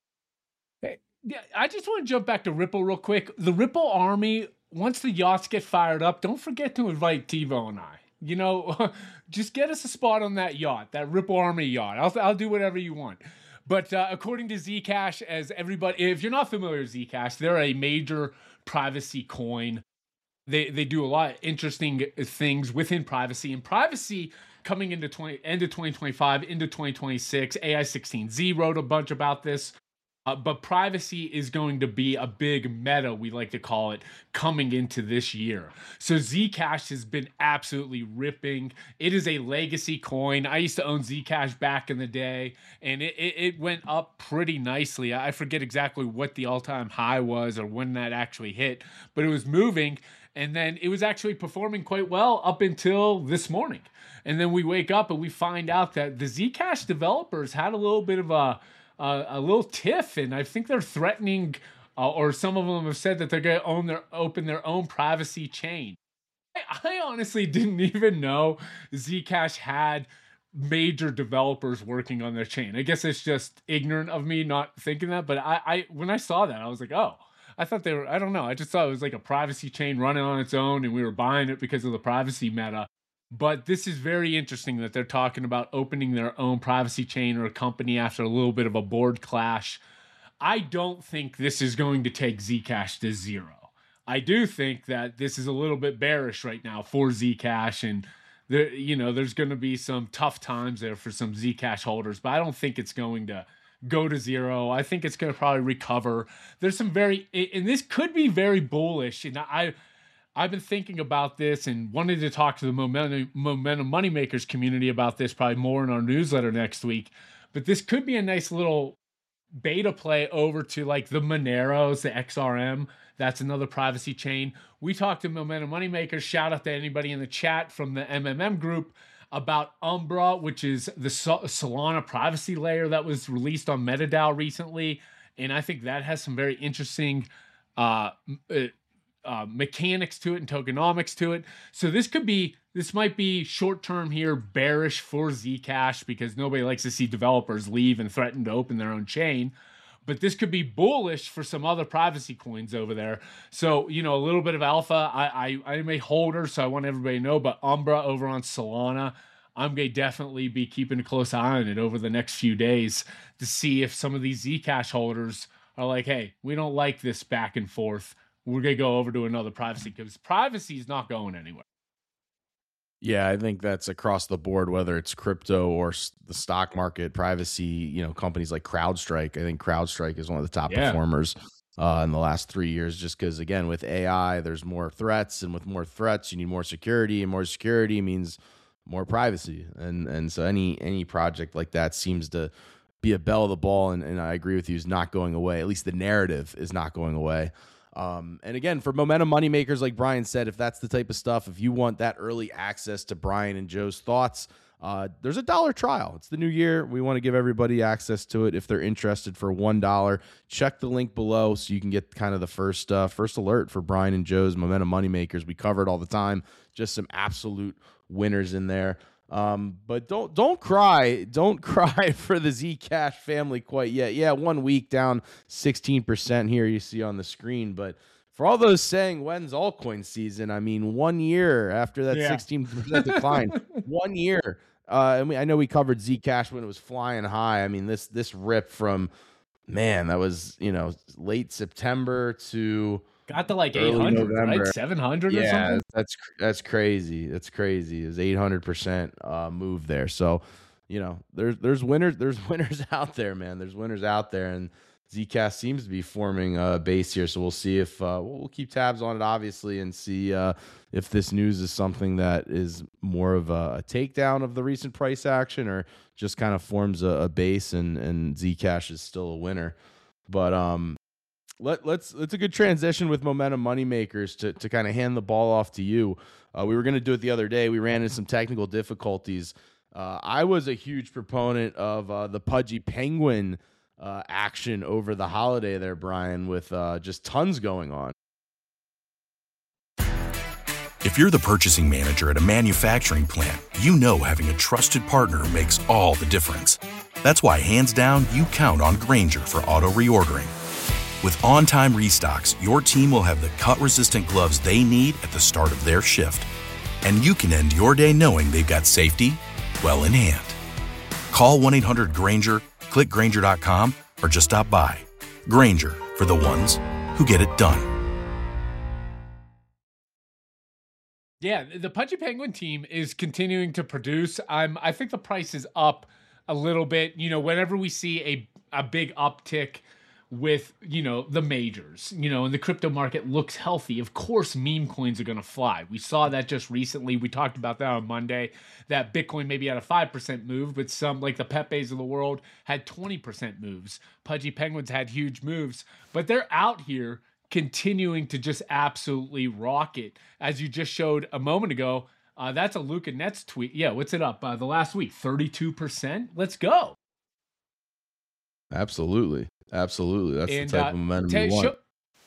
Yeah, I just want to jump back to Ripple real quick. The Ripple Army, once the yachts get fired up, don't forget to invite TiVo and I. You know, just get us a spot on that yacht, that Ripple Army yacht. I'll, I'll do whatever you want. But uh, according to Zcash, as everybody, if you're not familiar with Zcash, they're a major privacy coin. They they do a lot of interesting things within privacy. And privacy coming into twenty end of twenty twenty-five, into twenty twenty-six, A I sixteen Z wrote a bunch about this. Uh, but privacy is going to be a big meta, we like to call it, coming into this year. So Zcash has been absolutely ripping. It is a legacy coin. I used to own Zcash back in the day, and it, it, it went up pretty nicely. I forget exactly what the all-time high was or when that actually hit, but it was moving, and then it was actually performing quite well up until this morning. And then we wake up and we find out that the Zcash developers had a little bit of a Uh, a little tiff, and I think they're threatening, uh, or some of them have said that they're going to own their open their own privacy chain. I, I honestly didn't even know Zcash had major developers working on their chain. I guess it's just ignorant of me not thinking that, but I, I when I saw that, I was like, oh, I thought they were, I don't know, I just thought it was like a privacy chain running on its own, and we were buying it because of the privacy meta. But this is very interesting that they're talking about opening their own privacy chain or a company after a little bit of a board clash. I don't think this is going to take Zcash to zero. I do think that this is a little bit bearish right now for Zcash, and there, you know, there's going to be some tough times there for some Zcash holders, but I don't think it's going to go to zero. I think it's going to probably recover. There's some very, and this could be very bullish, and I I've been thinking about this and wanted to talk to the Momentum, Momentum Moneymakers community about this, probably more in our newsletter next week. But this could be a nice little beta play over to like the Moneros, the X R M. That's another privacy chain. We talked to Momentum Moneymakers. Shout out to anybody in the chat from the M M M group about Umbra, which is the Solana privacy layer that was released on MetaDAO recently. And I think that has some very interesting uh, Uh, mechanics to it and tokenomics to it. So this could be, this might be short term here, bearish for Zcash because nobody likes to see developers leave and threaten to open their own chain. But this could be bullish for some other privacy coins over there. So, you know, a little bit of alpha. I, I, I'm a holder, so I want everybody to know. But Umbra over on Solana, I'm going to definitely be keeping a close eye on it over the next few days to see if some of these Zcash holders are like, hey, we don't like this back and forth. We're going to go over to another privacy because privacy is not going anywhere.
Yeah, I think that's across the board, whether it's crypto or the stock market, privacy, you know, companies like CrowdStrike. I think CrowdStrike is one of the top
Yeah.
performers uh, in the last three years, just because, again, with A I, there's more threats, and with more threats, you need more security, and more security means more privacy. And and so any any project like that seems to be a bell of the ball, and, and I agree with you, is not going away. At least the narrative is not going away. Um, and again, for Momentum Moneymakers, like Brian said, if that's the type of stuff, if you want that early access to Brian and Joe's thoughts, uh, there's a dollar trial. It's the new year. We want to give everybody access to it if they're interested for one dollar. Check the link below so you can get kind of the first uh, first alert for Brian and Joe's Momentum Moneymakers. We cover it all the time. Just some absolute winners in there. Um, but don't don't cry. Don't cry for the Zcash family quite yet. Yeah, one week down sixteen percent here you see on the screen. But for all those saying, when's altcoin season? I mean, one year after that
Yeah.
sixteen percent decline. One year. Uh, and we, I know we covered Zcash when it was flying high. I mean, this this rip from, man, that was, you know, late September to
Got to like
Early
eight hundred,
November.
right? seven hundred or
Yeah,
something?
that's that's crazy. That's crazy. It's eight hundred percent uh, move there. So, you know, there's there's winners there's winners out there, man. There's winners out there, and Zcast seems to be forming a base here. So we'll see if uh, we'll keep tabs on it, obviously, and see uh, if this news is something that is more of a, a takedown of the recent price action, or just kind of forms a, a base, and and Zcash is still a winner. But um. Let, let's it's a good transition with Momentum Moneymakers to to kind of hand the ball off to you. Uh, we were going to do it the other day. We ran into some technical difficulties. Uh, I was a huge proponent of uh, the Pudgy Penguin uh, action over the holiday there, Brian, with uh, just tons going on.
If you're the purchasing manager at a manufacturing plant, you know having a trusted partner makes all the difference. That's why, hands down, you count on Grainger for auto reordering. With on-time restocks, your team will have the cut-resistant gloves they need at the start of their shift. And you can end your day knowing they've got safety well in hand. Call one eight hundred Grainger, click Grainger dot com, or just stop by. Grainger, for the ones who get it done.
Yeah, the Pudgy Penguin team is continuing to produce. I'm, I think the price is up a little bit. You know, whenever we see a, a big uptick with, you know, the majors, you know, and the crypto market looks healthy, of course meme coins are going to fly. We saw that just recently. We talked about that on Monday, that Bitcoin maybe had a five percent move, but some, like the Pepes of the world, had twenty percent moves. Pudgy Penguins had huge moves, but they're out here continuing to just absolutely rock it. As you just showed a moment ago, uh, that's a Luca Nets tweet. Yeah, what's it up? Uh, the last week, thirty-two percent? Let's go.
Absolutely. Absolutely. That's
And,
the type
uh,
of momentum
ta-
you want.
show-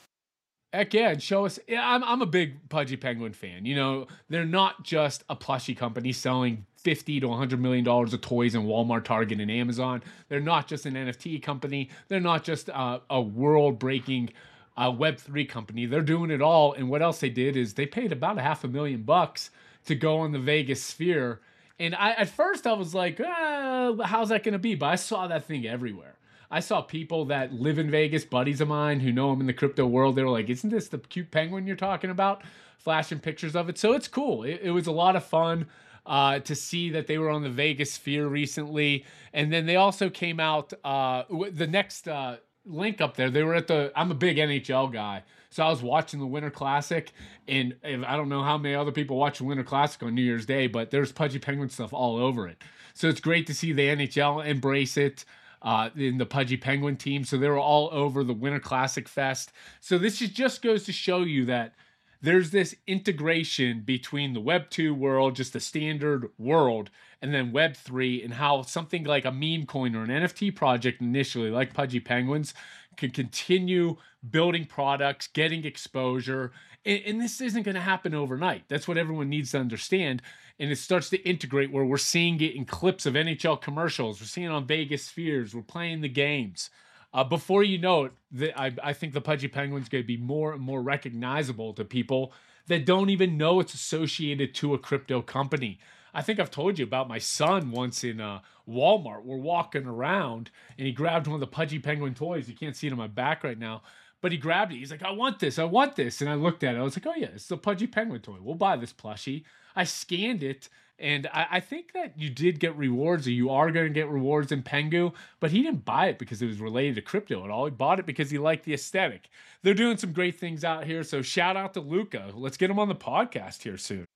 Heck yeah, and show us. Yeah, I'm I'm a big Pudgy Penguin fan. You know, they're not just a plushie company selling fifty to one hundred million dollars of toys in Walmart, Target, and Amazon. They're not just an N F T company. They're not just uh, a world-breaking uh, Web three company. They're doing it all. And what else they did is they paid about a half a million bucks to go on the Vegas Sphere. And I, at first I was like, ah, how's that going to be? But I saw that thing everywhere. I saw people that live in Vegas, buddies of mine who know I'm in the crypto world. They were like, isn't this the cute penguin you're talking about? Flashing pictures of it. So it's cool. It, it was a lot of fun uh, to see that they were on the Vegas Sphere recently. And then they also came out, uh, the next uh, link up there, they were at the, I'm a big N H L guy. So I was watching the Winter Classic, and I don't know how many other people watch the Winter Classic on New Year's Day, but there's Pudgy Penguin stuff all over it. So it's great to see the N H L embrace it. Uh, in the Pudgy Penguin team. So they were all over the Winter Classic Fest. So this is, just goes to show you that there's this integration between the Web two world, just the standard world, and then Web three, and how something like a meme coin or an N F T project initially, like Pudgy Penguins, can continue building products, getting exposure. And, and this isn't going to happen overnight. That's what everyone needs to understand. And it starts to integrate where we're seeing it in clips of N H L commercials. We're seeing it on Vegas Spheres. We're playing the games. Uh, before you know it, the, I, I think the Pudgy Penguin's going to be more and more recognizable to people that don't even know it's associated to a crypto company. I think I've told you about my son once in uh, Walmart. We're walking around, and he grabbed one of the Pudgy Penguin toys. You can't see it on my back right now. But he grabbed it. He's like, I want this. I want this. And I looked at it. I was like, oh, yeah, it's the Pudgy Penguin toy. We'll buy this plushie. I scanned it, and I, I think that you did get rewards, or you are going to get rewards in Pengu, but he didn't buy it because it was related to crypto at all. He bought it because he liked the aesthetic. They're doing some great things out here, so shout out to Luca. Let's get him on the podcast here soon.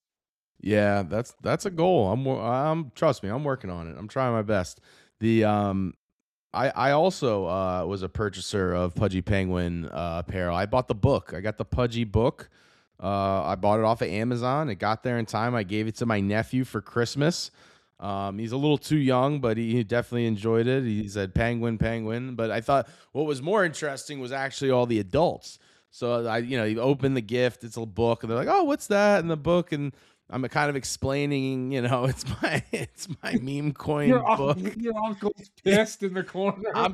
Yeah, that's that's a goal. I'm I'm trust me, I'm working on it. I'm trying my best. The um I I also uh was a purchaser of Pudgy Penguin uh apparel. I bought the book. I got the Pudgy book. Uh I bought it off of Amazon. It got there in time. I gave it to my nephew for Christmas. Um he's a little too young, but he definitely enjoyed it. He said penguin penguin, but I thought what was more interesting was actually all the adults. So I you know, you open the gift, it's a book, and they're like, "Oh, what's that in the book?" And I'm kind of explaining, you know, it's my it's my meme coin
your
book.
Uncle, your uncle's pissed in the corner.
I'm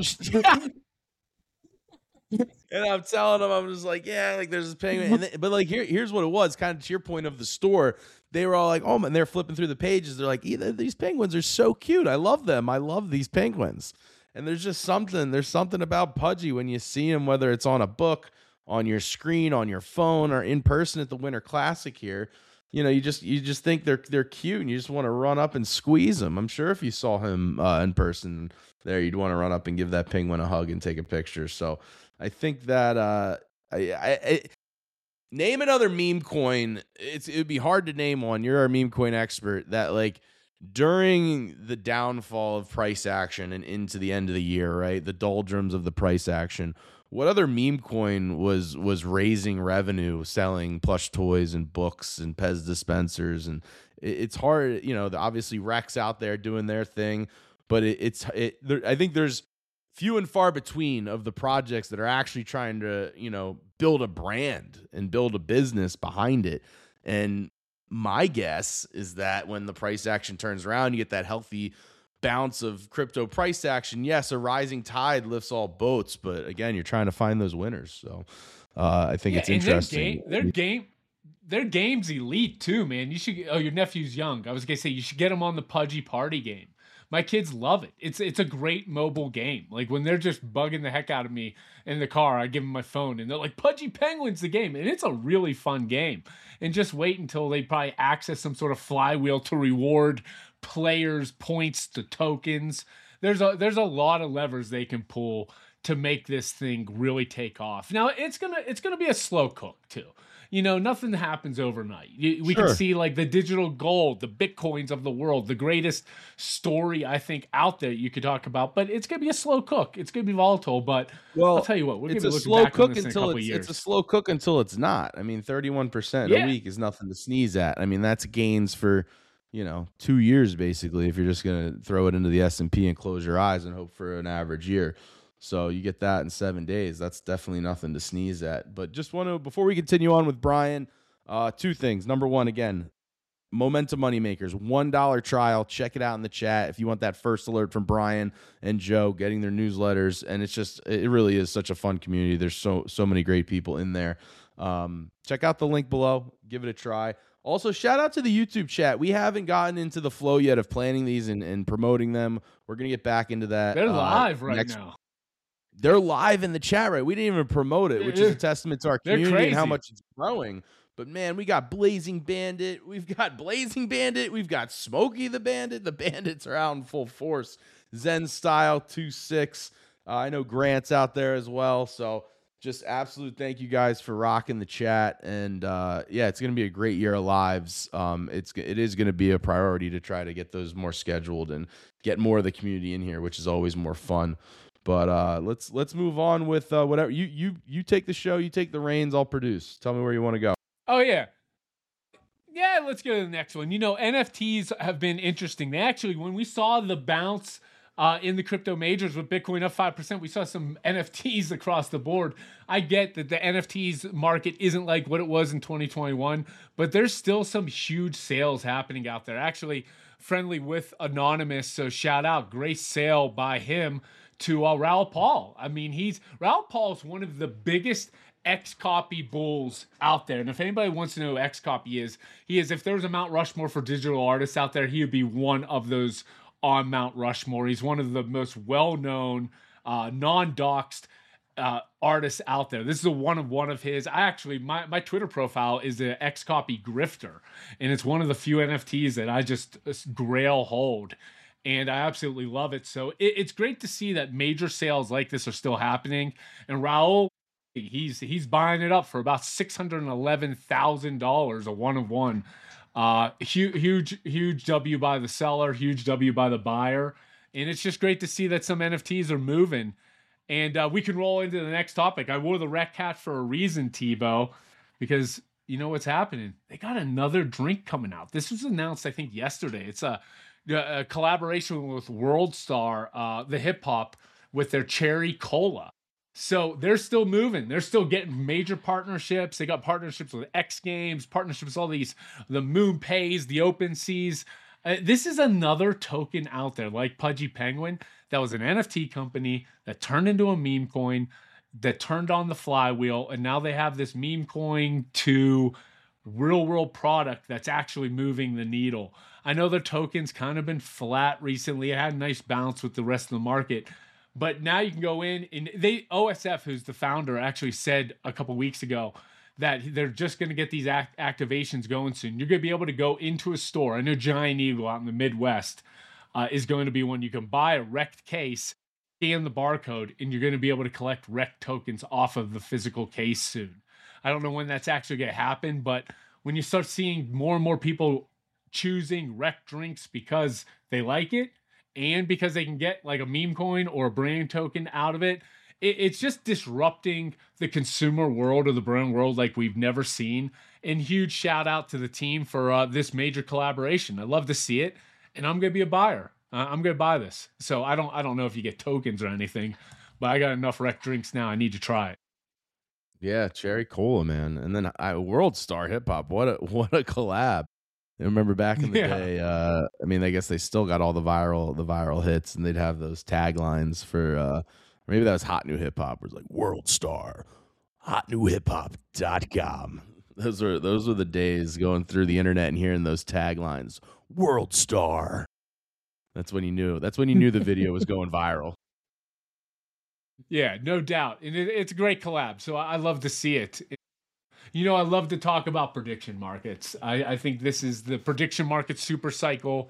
and I'm telling them, I'm just like, yeah, like there's this penguin. And then, but like here, here's what it was, kind of to your point of the store. They were all like, oh, man, they're flipping through the pages. They're like, these penguins are so cute. I love them. I love these penguins. And there's just something, there's something about Pudgy when you see them, whether it's on a book on your screen, on your phone, or in person at the Winter Classic here, you know, you just you just think they're they're cute, and you just want to run up and squeeze them. I'm sure if you saw him uh, in person there, you'd want to run up and give that penguin a hug and take a picture. So I think that uh, I, I, I name another meme coin. It's it would be hard to name one. You're our meme coin expert. That like during the downfall of price action and into the end of the year, right? The doldrums of the price action. What other meme coin was was raising revenue, selling plush toys and books and Pez dispensers? And it, it's hard, you know. Obviously, Rex out there doing their thing, but it, it's it. There, I think there's few and far between of the projects that are actually trying to, you know, build a brand and build a business behind it. And my guess is that when the price action turns around, you get that healthy bounce of crypto price action. Yes, a rising tide lifts all boats, but again, you're trying to find those winners. So uh, I think
yeah,
it's interesting.
Their game, their game, their game's elite too, man. You should. Oh, your nephew's young. I was gonna say you should get him on the Pudgy Party game. My kids love it. It's it's a great mobile game. Like when they're just bugging the heck out of me in the car, I give them my phone and they're like, Pudgy Penguin's the game. And it's a really fun game. And just wait until they probably access some sort of flywheel to reward players points to tokens. There's a there's a lot of levers they can pull to make this thing really take off. Now it's gonna it's gonna be a slow cook too. You know, nothing happens overnight. You, we sure. can see like the digital gold, the Bitcoins of the world, the greatest story I think out there you could talk about. But it's gonna be a slow cook. It's gonna be volatile. But well, I'll tell you what, we're
it's
gonna be
a
looking
slow
back
cook
on this
until
in a
it's
years.
it's a slow cook until it's not. I mean, thirty-one percent
yeah.
a week is nothing to sneeze at. I mean, that's gains for, you know, two years basically. If you're just gonna throw it into the S and P and close your eyes and hope for an average year. So you get that in seven days. That's definitely nothing to sneeze at. But just want to, before we continue on with Brian, uh, two things. Number one, again, Momentum Moneymakers, one dollar trial. Check it out in the chat if you want that first alert from Brian and Joe getting their newsletters. And it's just, it really is such a fun community. There's so, so many great people in there. Um, check out the link below. Give it a try. Also, shout out to the YouTube chat. We haven't gotten into the flow yet of planning these and, and promoting them. We're going to get back into that.
They're
uh,
live right
next-
now.
They're live in the chat, right? We didn't even promote it, which is a testament to our community and how much it's growing. But, man, we got Blazing Bandit. We've got Blazing Bandit. We've got Smokey the Bandit. The Bandits are out in full force. Zen Style two six. Uh, I know Grant's out there as well. So just absolute thank you guys for rocking the chat. And, uh, yeah, it's going to be a great year of lives. Um, it's, it is going to be a priority to try to get those more scheduled and get more of the community in here, which is always more fun. But uh, let's let's move on with uh, whatever. You you you take the show. You take the reins. I'll produce. Tell me where you want to go.
Oh, yeah. Yeah, let's go to the next one. You know, N F Ts have been interesting. They actually, when we saw the bounce uh, in the crypto majors with Bitcoin up five percent, we saw some N F Ts across the board. I get that the N F Ts market isn't like what it was in twenty twenty-one, but there's still some huge sales happening out there. Actually, friendly with Anonymous, so shout out. Great sale by him to uh, Raoul Pal. I mean, he's Raoul Pal is one of the biggest X-Copy bulls out there. And if anybody wants to know who X-Copy is, he is, if there was a Mount Rushmore for digital artists out there, he would be one of those on Mount Rushmore. He's one of the most well-known, uh, non-doxed uh, artists out there. This is a one of one of his. I actually, my, my Twitter profile is an X-Copy grifter. And it's one of the few N F Ts that I just grail hold. And I absolutely love it. So it, it's great to see that major sales like this are still happening. And Raoul, he's he's buying it up for about six hundred eleven thousand dollars, a one of one. Uh, huge, huge, huge W by the seller, huge W by the buyer. And it's just great to see that some N F Ts are moving. And uh, we can roll into the next topic. I wore the Rec Hat for a reason, Tebow, because you know what's happening. They got another drink coming out. This was announced, I think, yesterday. It's a a collaboration with World Star, uh, the hip hop, with their cherry cola. So they're still moving. They're still getting major partnerships. They got partnerships with X Games, partnerships with all these, the Moon Pays, the Open Seas. Uh, this is another token out there like Pudgy Penguin that was an N F T company that turned into a meme coin, that turned on the flywheel, and now they have this meme coin to real world product that's actually moving the needle. I know their token's kind of been flat recently. It had a nice bounce with the rest of the market, But now you can go in and they O S F, who's the founder, actually said a couple weeks ago that they're just going to get these act- activations going soon. You're going to be able to go into a store. I know Giant Eagle out in the Midwest uh, is going to be one you can buy a wrecked case, scan the barcode, and you're going to be able to collect wrecked tokens off of the physical case soon. I don't know when that's actually going to happen, but when you start seeing more and more people choosing wrecked drinks because they like it and because they can get like a meme coin or a brand token out of it, it's just disrupting the consumer world or the brand world like we've never seen. And huge shout out to the team for uh, this major collaboration. I love to see it, and I'm going to be a buyer. Uh, I'm going to buy this. So I don't I don't know if you get tokens or anything, but I got enough rec drinks now. I need to try it.
Yeah, Cherry Cola, man, and then I, World Star Hip Hop. What a what a collab! I remember back in the
Yeah.
day. Uh, I mean, I guess they still got all the viral the viral hits, and they'd have those taglines for. Uh, Maybe that was Hot New Hip Hop. It was like World Star, hot new hip hop dot com. Those were those were the days going through the internet and hearing those taglines. World Star. That's when you knew. That's when you knew the video was going viral.
Yeah, no doubt. And it, it's a great collab. So I, I love to see it. You know, I love to talk about prediction markets. I, I think this is the prediction market super cycle.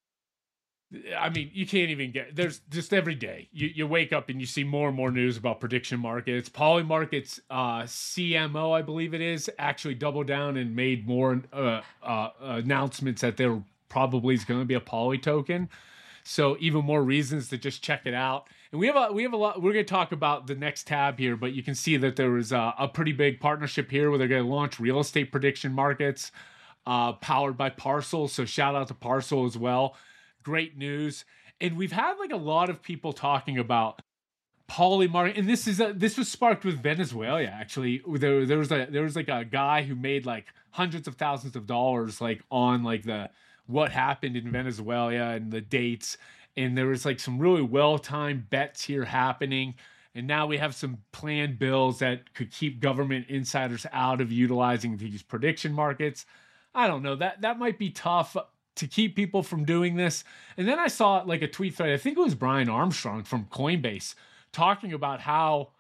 I mean, you can't even get, there's just every day you, you wake up and you see more and more news about prediction markets. Polymarket's uh, C M O, I believe it is, actually doubled down and made more uh, uh, announcements that there probably is going to be a Poly token. So even more reasons to just check it out. And we have a, we have a lot, we're going to talk about the next tab here, but you can see that there was a, a pretty big partnership here where they're going to launch real estate prediction markets uh, powered by Parcel. So shout out to Parcel as well. Great news. And we've had like a lot of people talking about Polymarket, and this is a, this was sparked with Venezuela actually. There, there was a there was like a guy who made like hundreds of thousands of dollars like on like the what happened in Venezuela and the dates, and there was like some really well-timed bets here happening. And now we have some planned bills that could keep government insiders out of utilizing these prediction markets. I don't know, that that might be tough to keep people from doing this. And then I saw like a tweet thread, I think it was Brian Armstrong from Coinbase, talking about how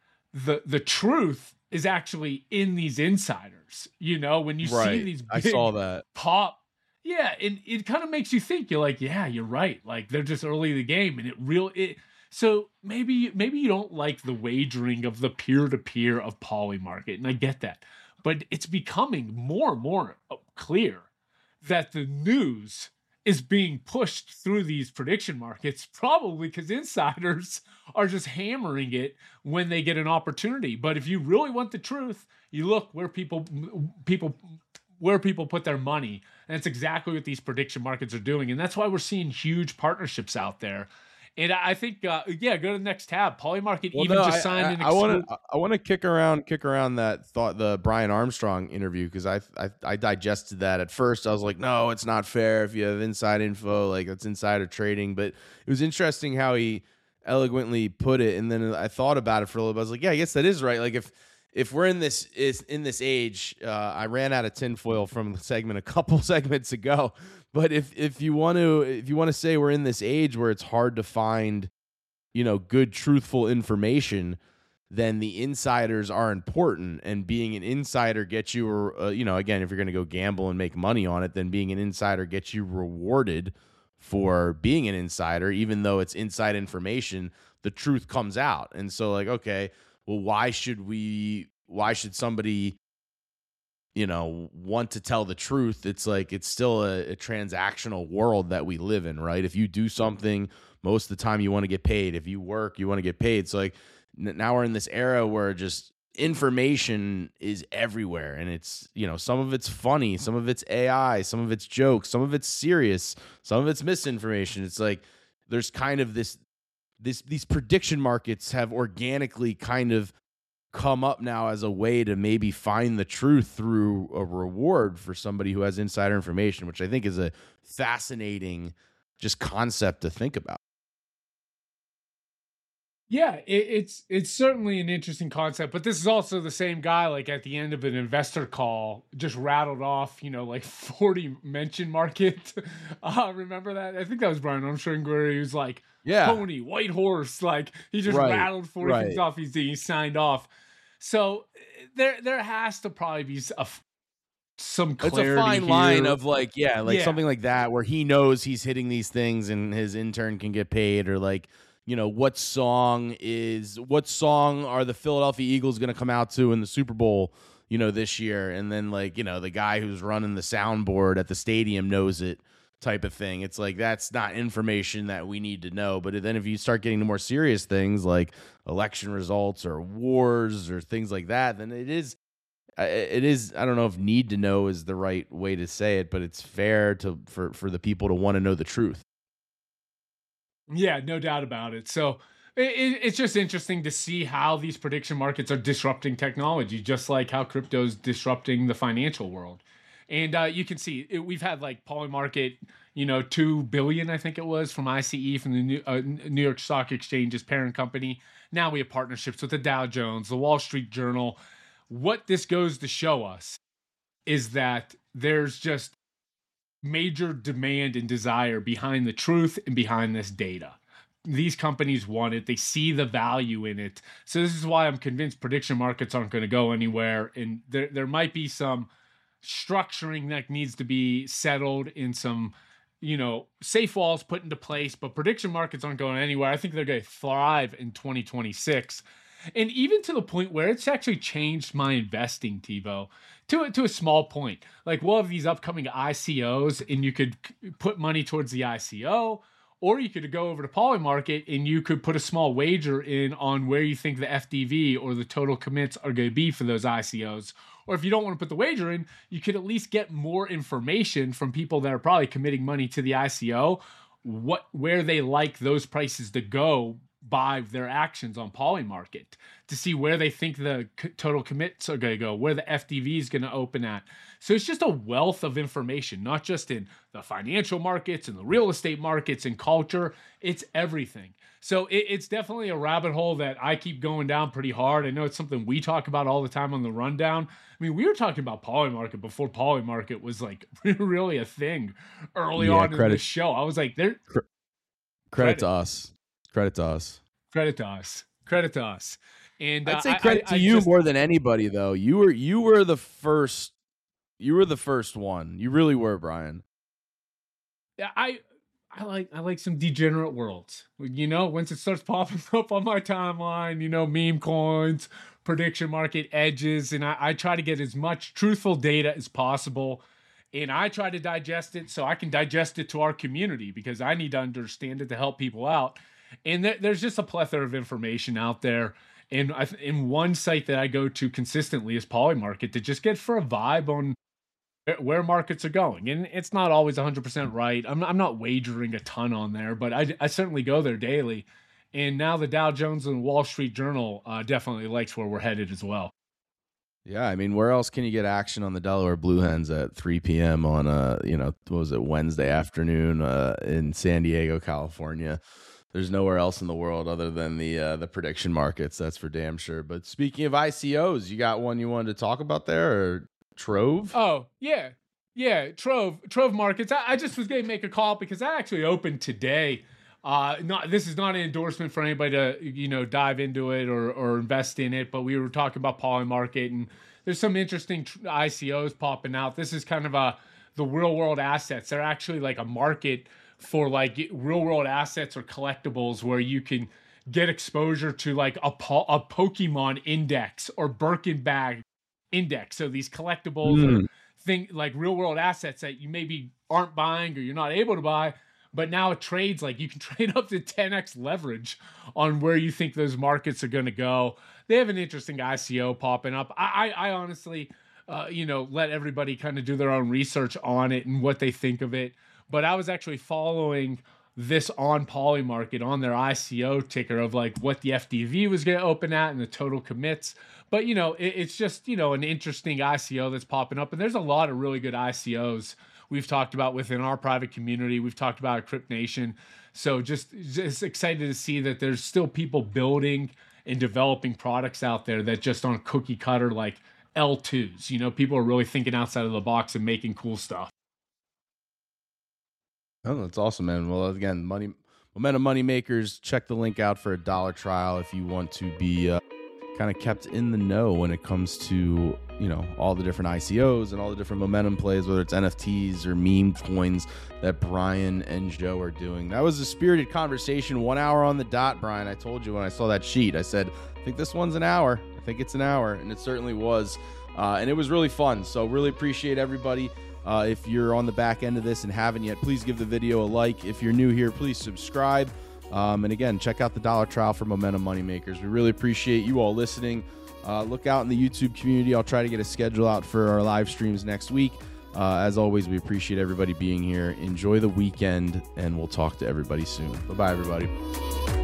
the the truth is actually in these insiders. You know, when you
Right.
see these big
I saw that.
pop, yeah, and it kind of makes you think. You're like, yeah, you're right. Like they're just early in the game, and it real it. So maybe maybe you don't like the wagering of the peer to peer of Polymarket, and I get that, but it's becoming more and more clear that the news is being pushed through these prediction markets, probably because insiders are just hammering it when they get an opportunity. But if you really want the truth, you look where people people where people put their money, and that's exactly what these prediction markets are doing. And that's why we're seeing huge partnerships out there. And I think, uh, yeah, go to the next tab. Polymarket
Well,
even
no,
just
I-
signed
I,
an
I want
exclu-
to I want to kick around kick around that thought the Brian Armstrong interview because I, I I digested that at first. I was like, no, it's not fair if you have inside info, like that's insider trading. But it was interesting how he eloquently put it, and then I thought about it for a little bit. I was like, yeah, I guess that is right. Like if if we're in this is in this age, uh, I ran out of tinfoil from the segment a couple segments ago. But if if you want to if you want to say we're in this age where it's hard to find, you know, good, truthful information, then the insiders are important. And being an insider gets you, uh, you know, again, if you're going to go gamble and make money on it, then being an insider gets you rewarded for being an insider, even though it's inside information, the truth comes out. And so like, okay, well, why should we, why should somebody, you know, want to tell the truth? It's like, it's still a, a transactional world that we live in, right? If you do something, most of the time you want to get paid. If you work, you want to get paid. So like n- now we're in this era where just information is everywhere. And it's, you know, some of it's funny, some of it's A I, some of it's jokes, some of it's serious, some of it's misinformation. It's like there's kind of this, this, these prediction markets have organically kind of come up now as a way to maybe find the truth through a reward for somebody who has insider information, which I think is a fascinating just concept to think about.
Yeah, it, it's it's certainly an interesting concept, but this is also the same guy, like at the end of an investor call, just rattled off, you know, like forty mention market. Uh, remember that? I think that was Brian Armstrong where he was like,
Yeah.
pony, white horse, like he just
Right,
rattled forty
right.
things off. He's he signed off. So there there has to probably be a, some
It's
clarity
a fine line
here.
of like, yeah, like
Yeah.
something like that where he knows he's hitting these things and his intern can get paid, or like, you know, what song is what song are the Philadelphia Eagles going to come out to in the Super Bowl, you know, this year? And then like, you know, the guy who's running the soundboard at the stadium knows it, type of thing. It's like, that's not information that we need to know. But then if you start getting to more serious things like election results or wars or things like that, then it is it is I don't know if need to know is the right way to say it, but it's fair to for for the people to want to know the truth.
Yeah, no doubt about it. So it, it's just interesting to see how these prediction markets are disrupting technology, just like how crypto's disrupting the financial world. And uh, you can see it, we've had like Polymarket, you know, two billion, I think it was, from I C E, from the New, uh, New York Stock Exchange's parent company. Now we have partnerships with the Dow Jones, the Wall Street Journal. What this goes to show us is that there's just major demand and desire behind the truth and behind this data. These companies want it. They see the value in it. So this is why I'm convinced prediction markets aren't going to go anywhere. And there, there might be some structuring that needs to be settled in some, you know, safe walls put into place, but prediction markets aren't going anywhere. I think they're going to thrive in twenty twenty-six. And even to the point where it's actually changed my investing, TiVo, to, to a small point. Like we'll have these upcoming I C Os and you could put money towards the I C O, or you could go over to Polymarket and you could put a small wager in on where you think the F D V or the total commits are going to be for those I C Os. Or if you don't want to put the wager in, you could at least get more information from people that are probably committing money to the I C O, what where they like those prices to go by their actions on Polymarket, to see where they think the c- total commits are going to go, where the F D V is going to open at. So it's just a wealth of information, not just in the financial markets and the real estate markets and culture. It's everything. So it, it's definitely a rabbit hole that I keep going down pretty hard. I know it's something we talk about all the time on the rundown. I mean, we were talking about Polymarket before Polymarket was like really a thing early
Yeah,
on
credit-
in the show. I was like, there.
Credit,
Credit.
to us. Credit to us.
Credit to us. Credit to us. And
I'd
uh,
say
I-
credit
I-
to
I
you
just-
more than anybody, though. You were you were the first. You were the first one. You really were, Brian.
Yeah, I I like I like some degenerate worlds. You know, once it starts popping up on my timeline, you know, meme coins, prediction market edges, and I, I try to get as much truthful data as possible. And I try to digest it so I can digest it to our community, because I need to understand it to help people out. And there, there's just a plethora of information out there. And I, in one site that I go to consistently is Polymarket, to just get for a vibe on where markets are going. And it's not always one hundred percent right. I'm, I'm not wagering a ton on there, but I, I certainly go there daily. And now the Dow Jones and Wall Street Journal uh, definitely likes where we're headed as well.
Yeah, I mean, where else can you get action on the Delaware Blue Hens at three p.m. on a, you know, what was it, Wednesday afternoon uh, in San Diego, California? There's nowhere else in the world other than the uh, the prediction markets. That's for damn sure. But speaking of I C Os, you got one you wanted to talk about there, or Trove?
Oh, yeah. Yeah, Trove, Trove Markets. I, I just was going to make a call because I actually opened today. Uh, not this is not an endorsement for anybody to, you know, dive into it or or invest in it, but we were talking about Polymarket, and there's some interesting tr- I C Os popping out. This is kind of a the real world assets. They're actually like a market for like real world assets or collectibles where you can get exposure to like a po- a Pokemon index or Birkin bag index. So these collectibles
Mm.
are thing like real world assets that you maybe aren't buying or you're not able to buy. But now it trades, like you can trade up to ten x leverage on where you think those markets are going to go. They have an interesting I C O popping up. I, I, I honestly, uh, you know, let everybody kind of do their own research on it and what they think of it. But I was actually following this on Polymarket on their I C O ticker of like what the F D V was going to open at and the total commits. But, you know, it, it's just, you know, an interesting I C O that's popping up. And there's a lot of really good I C Os we've talked about within our private community. We've talked about at Crypt Nation. So just, just excited to see that there's still people building and developing products out there that just aren't cookie cutter like L twos. You know, people are really thinking outside of the box and making cool stuff.
Oh, that's awesome, man. Well, again, money, Momentum Money Makers, check the link out for a dollar trial if you want to be uh, kind of kept in the know when it comes to, you know, all the different I C Os and all the different momentum plays, whether it's N F Ts or meme coins that Brian and Joe are doing. That was a spirited conversation, one hour on the dot, Brian. I told you when I saw that sheet, I said, I think this one's an hour. I think it's an hour, and it certainly was. Uh, and it was really fun, so really appreciate everybody. Uh, if you're on the back end of this and haven't yet, please give the video a like. If you're new here, please subscribe. Um, and again, check out the dollar trial for Momentum Money Makers. We really appreciate you all listening. Uh, look out in the YouTube community. I'll try to get a schedule out for our live streams next week. Uh, as always, we appreciate everybody being here. Enjoy the weekend, and we'll talk to everybody soon. Bye-bye, everybody.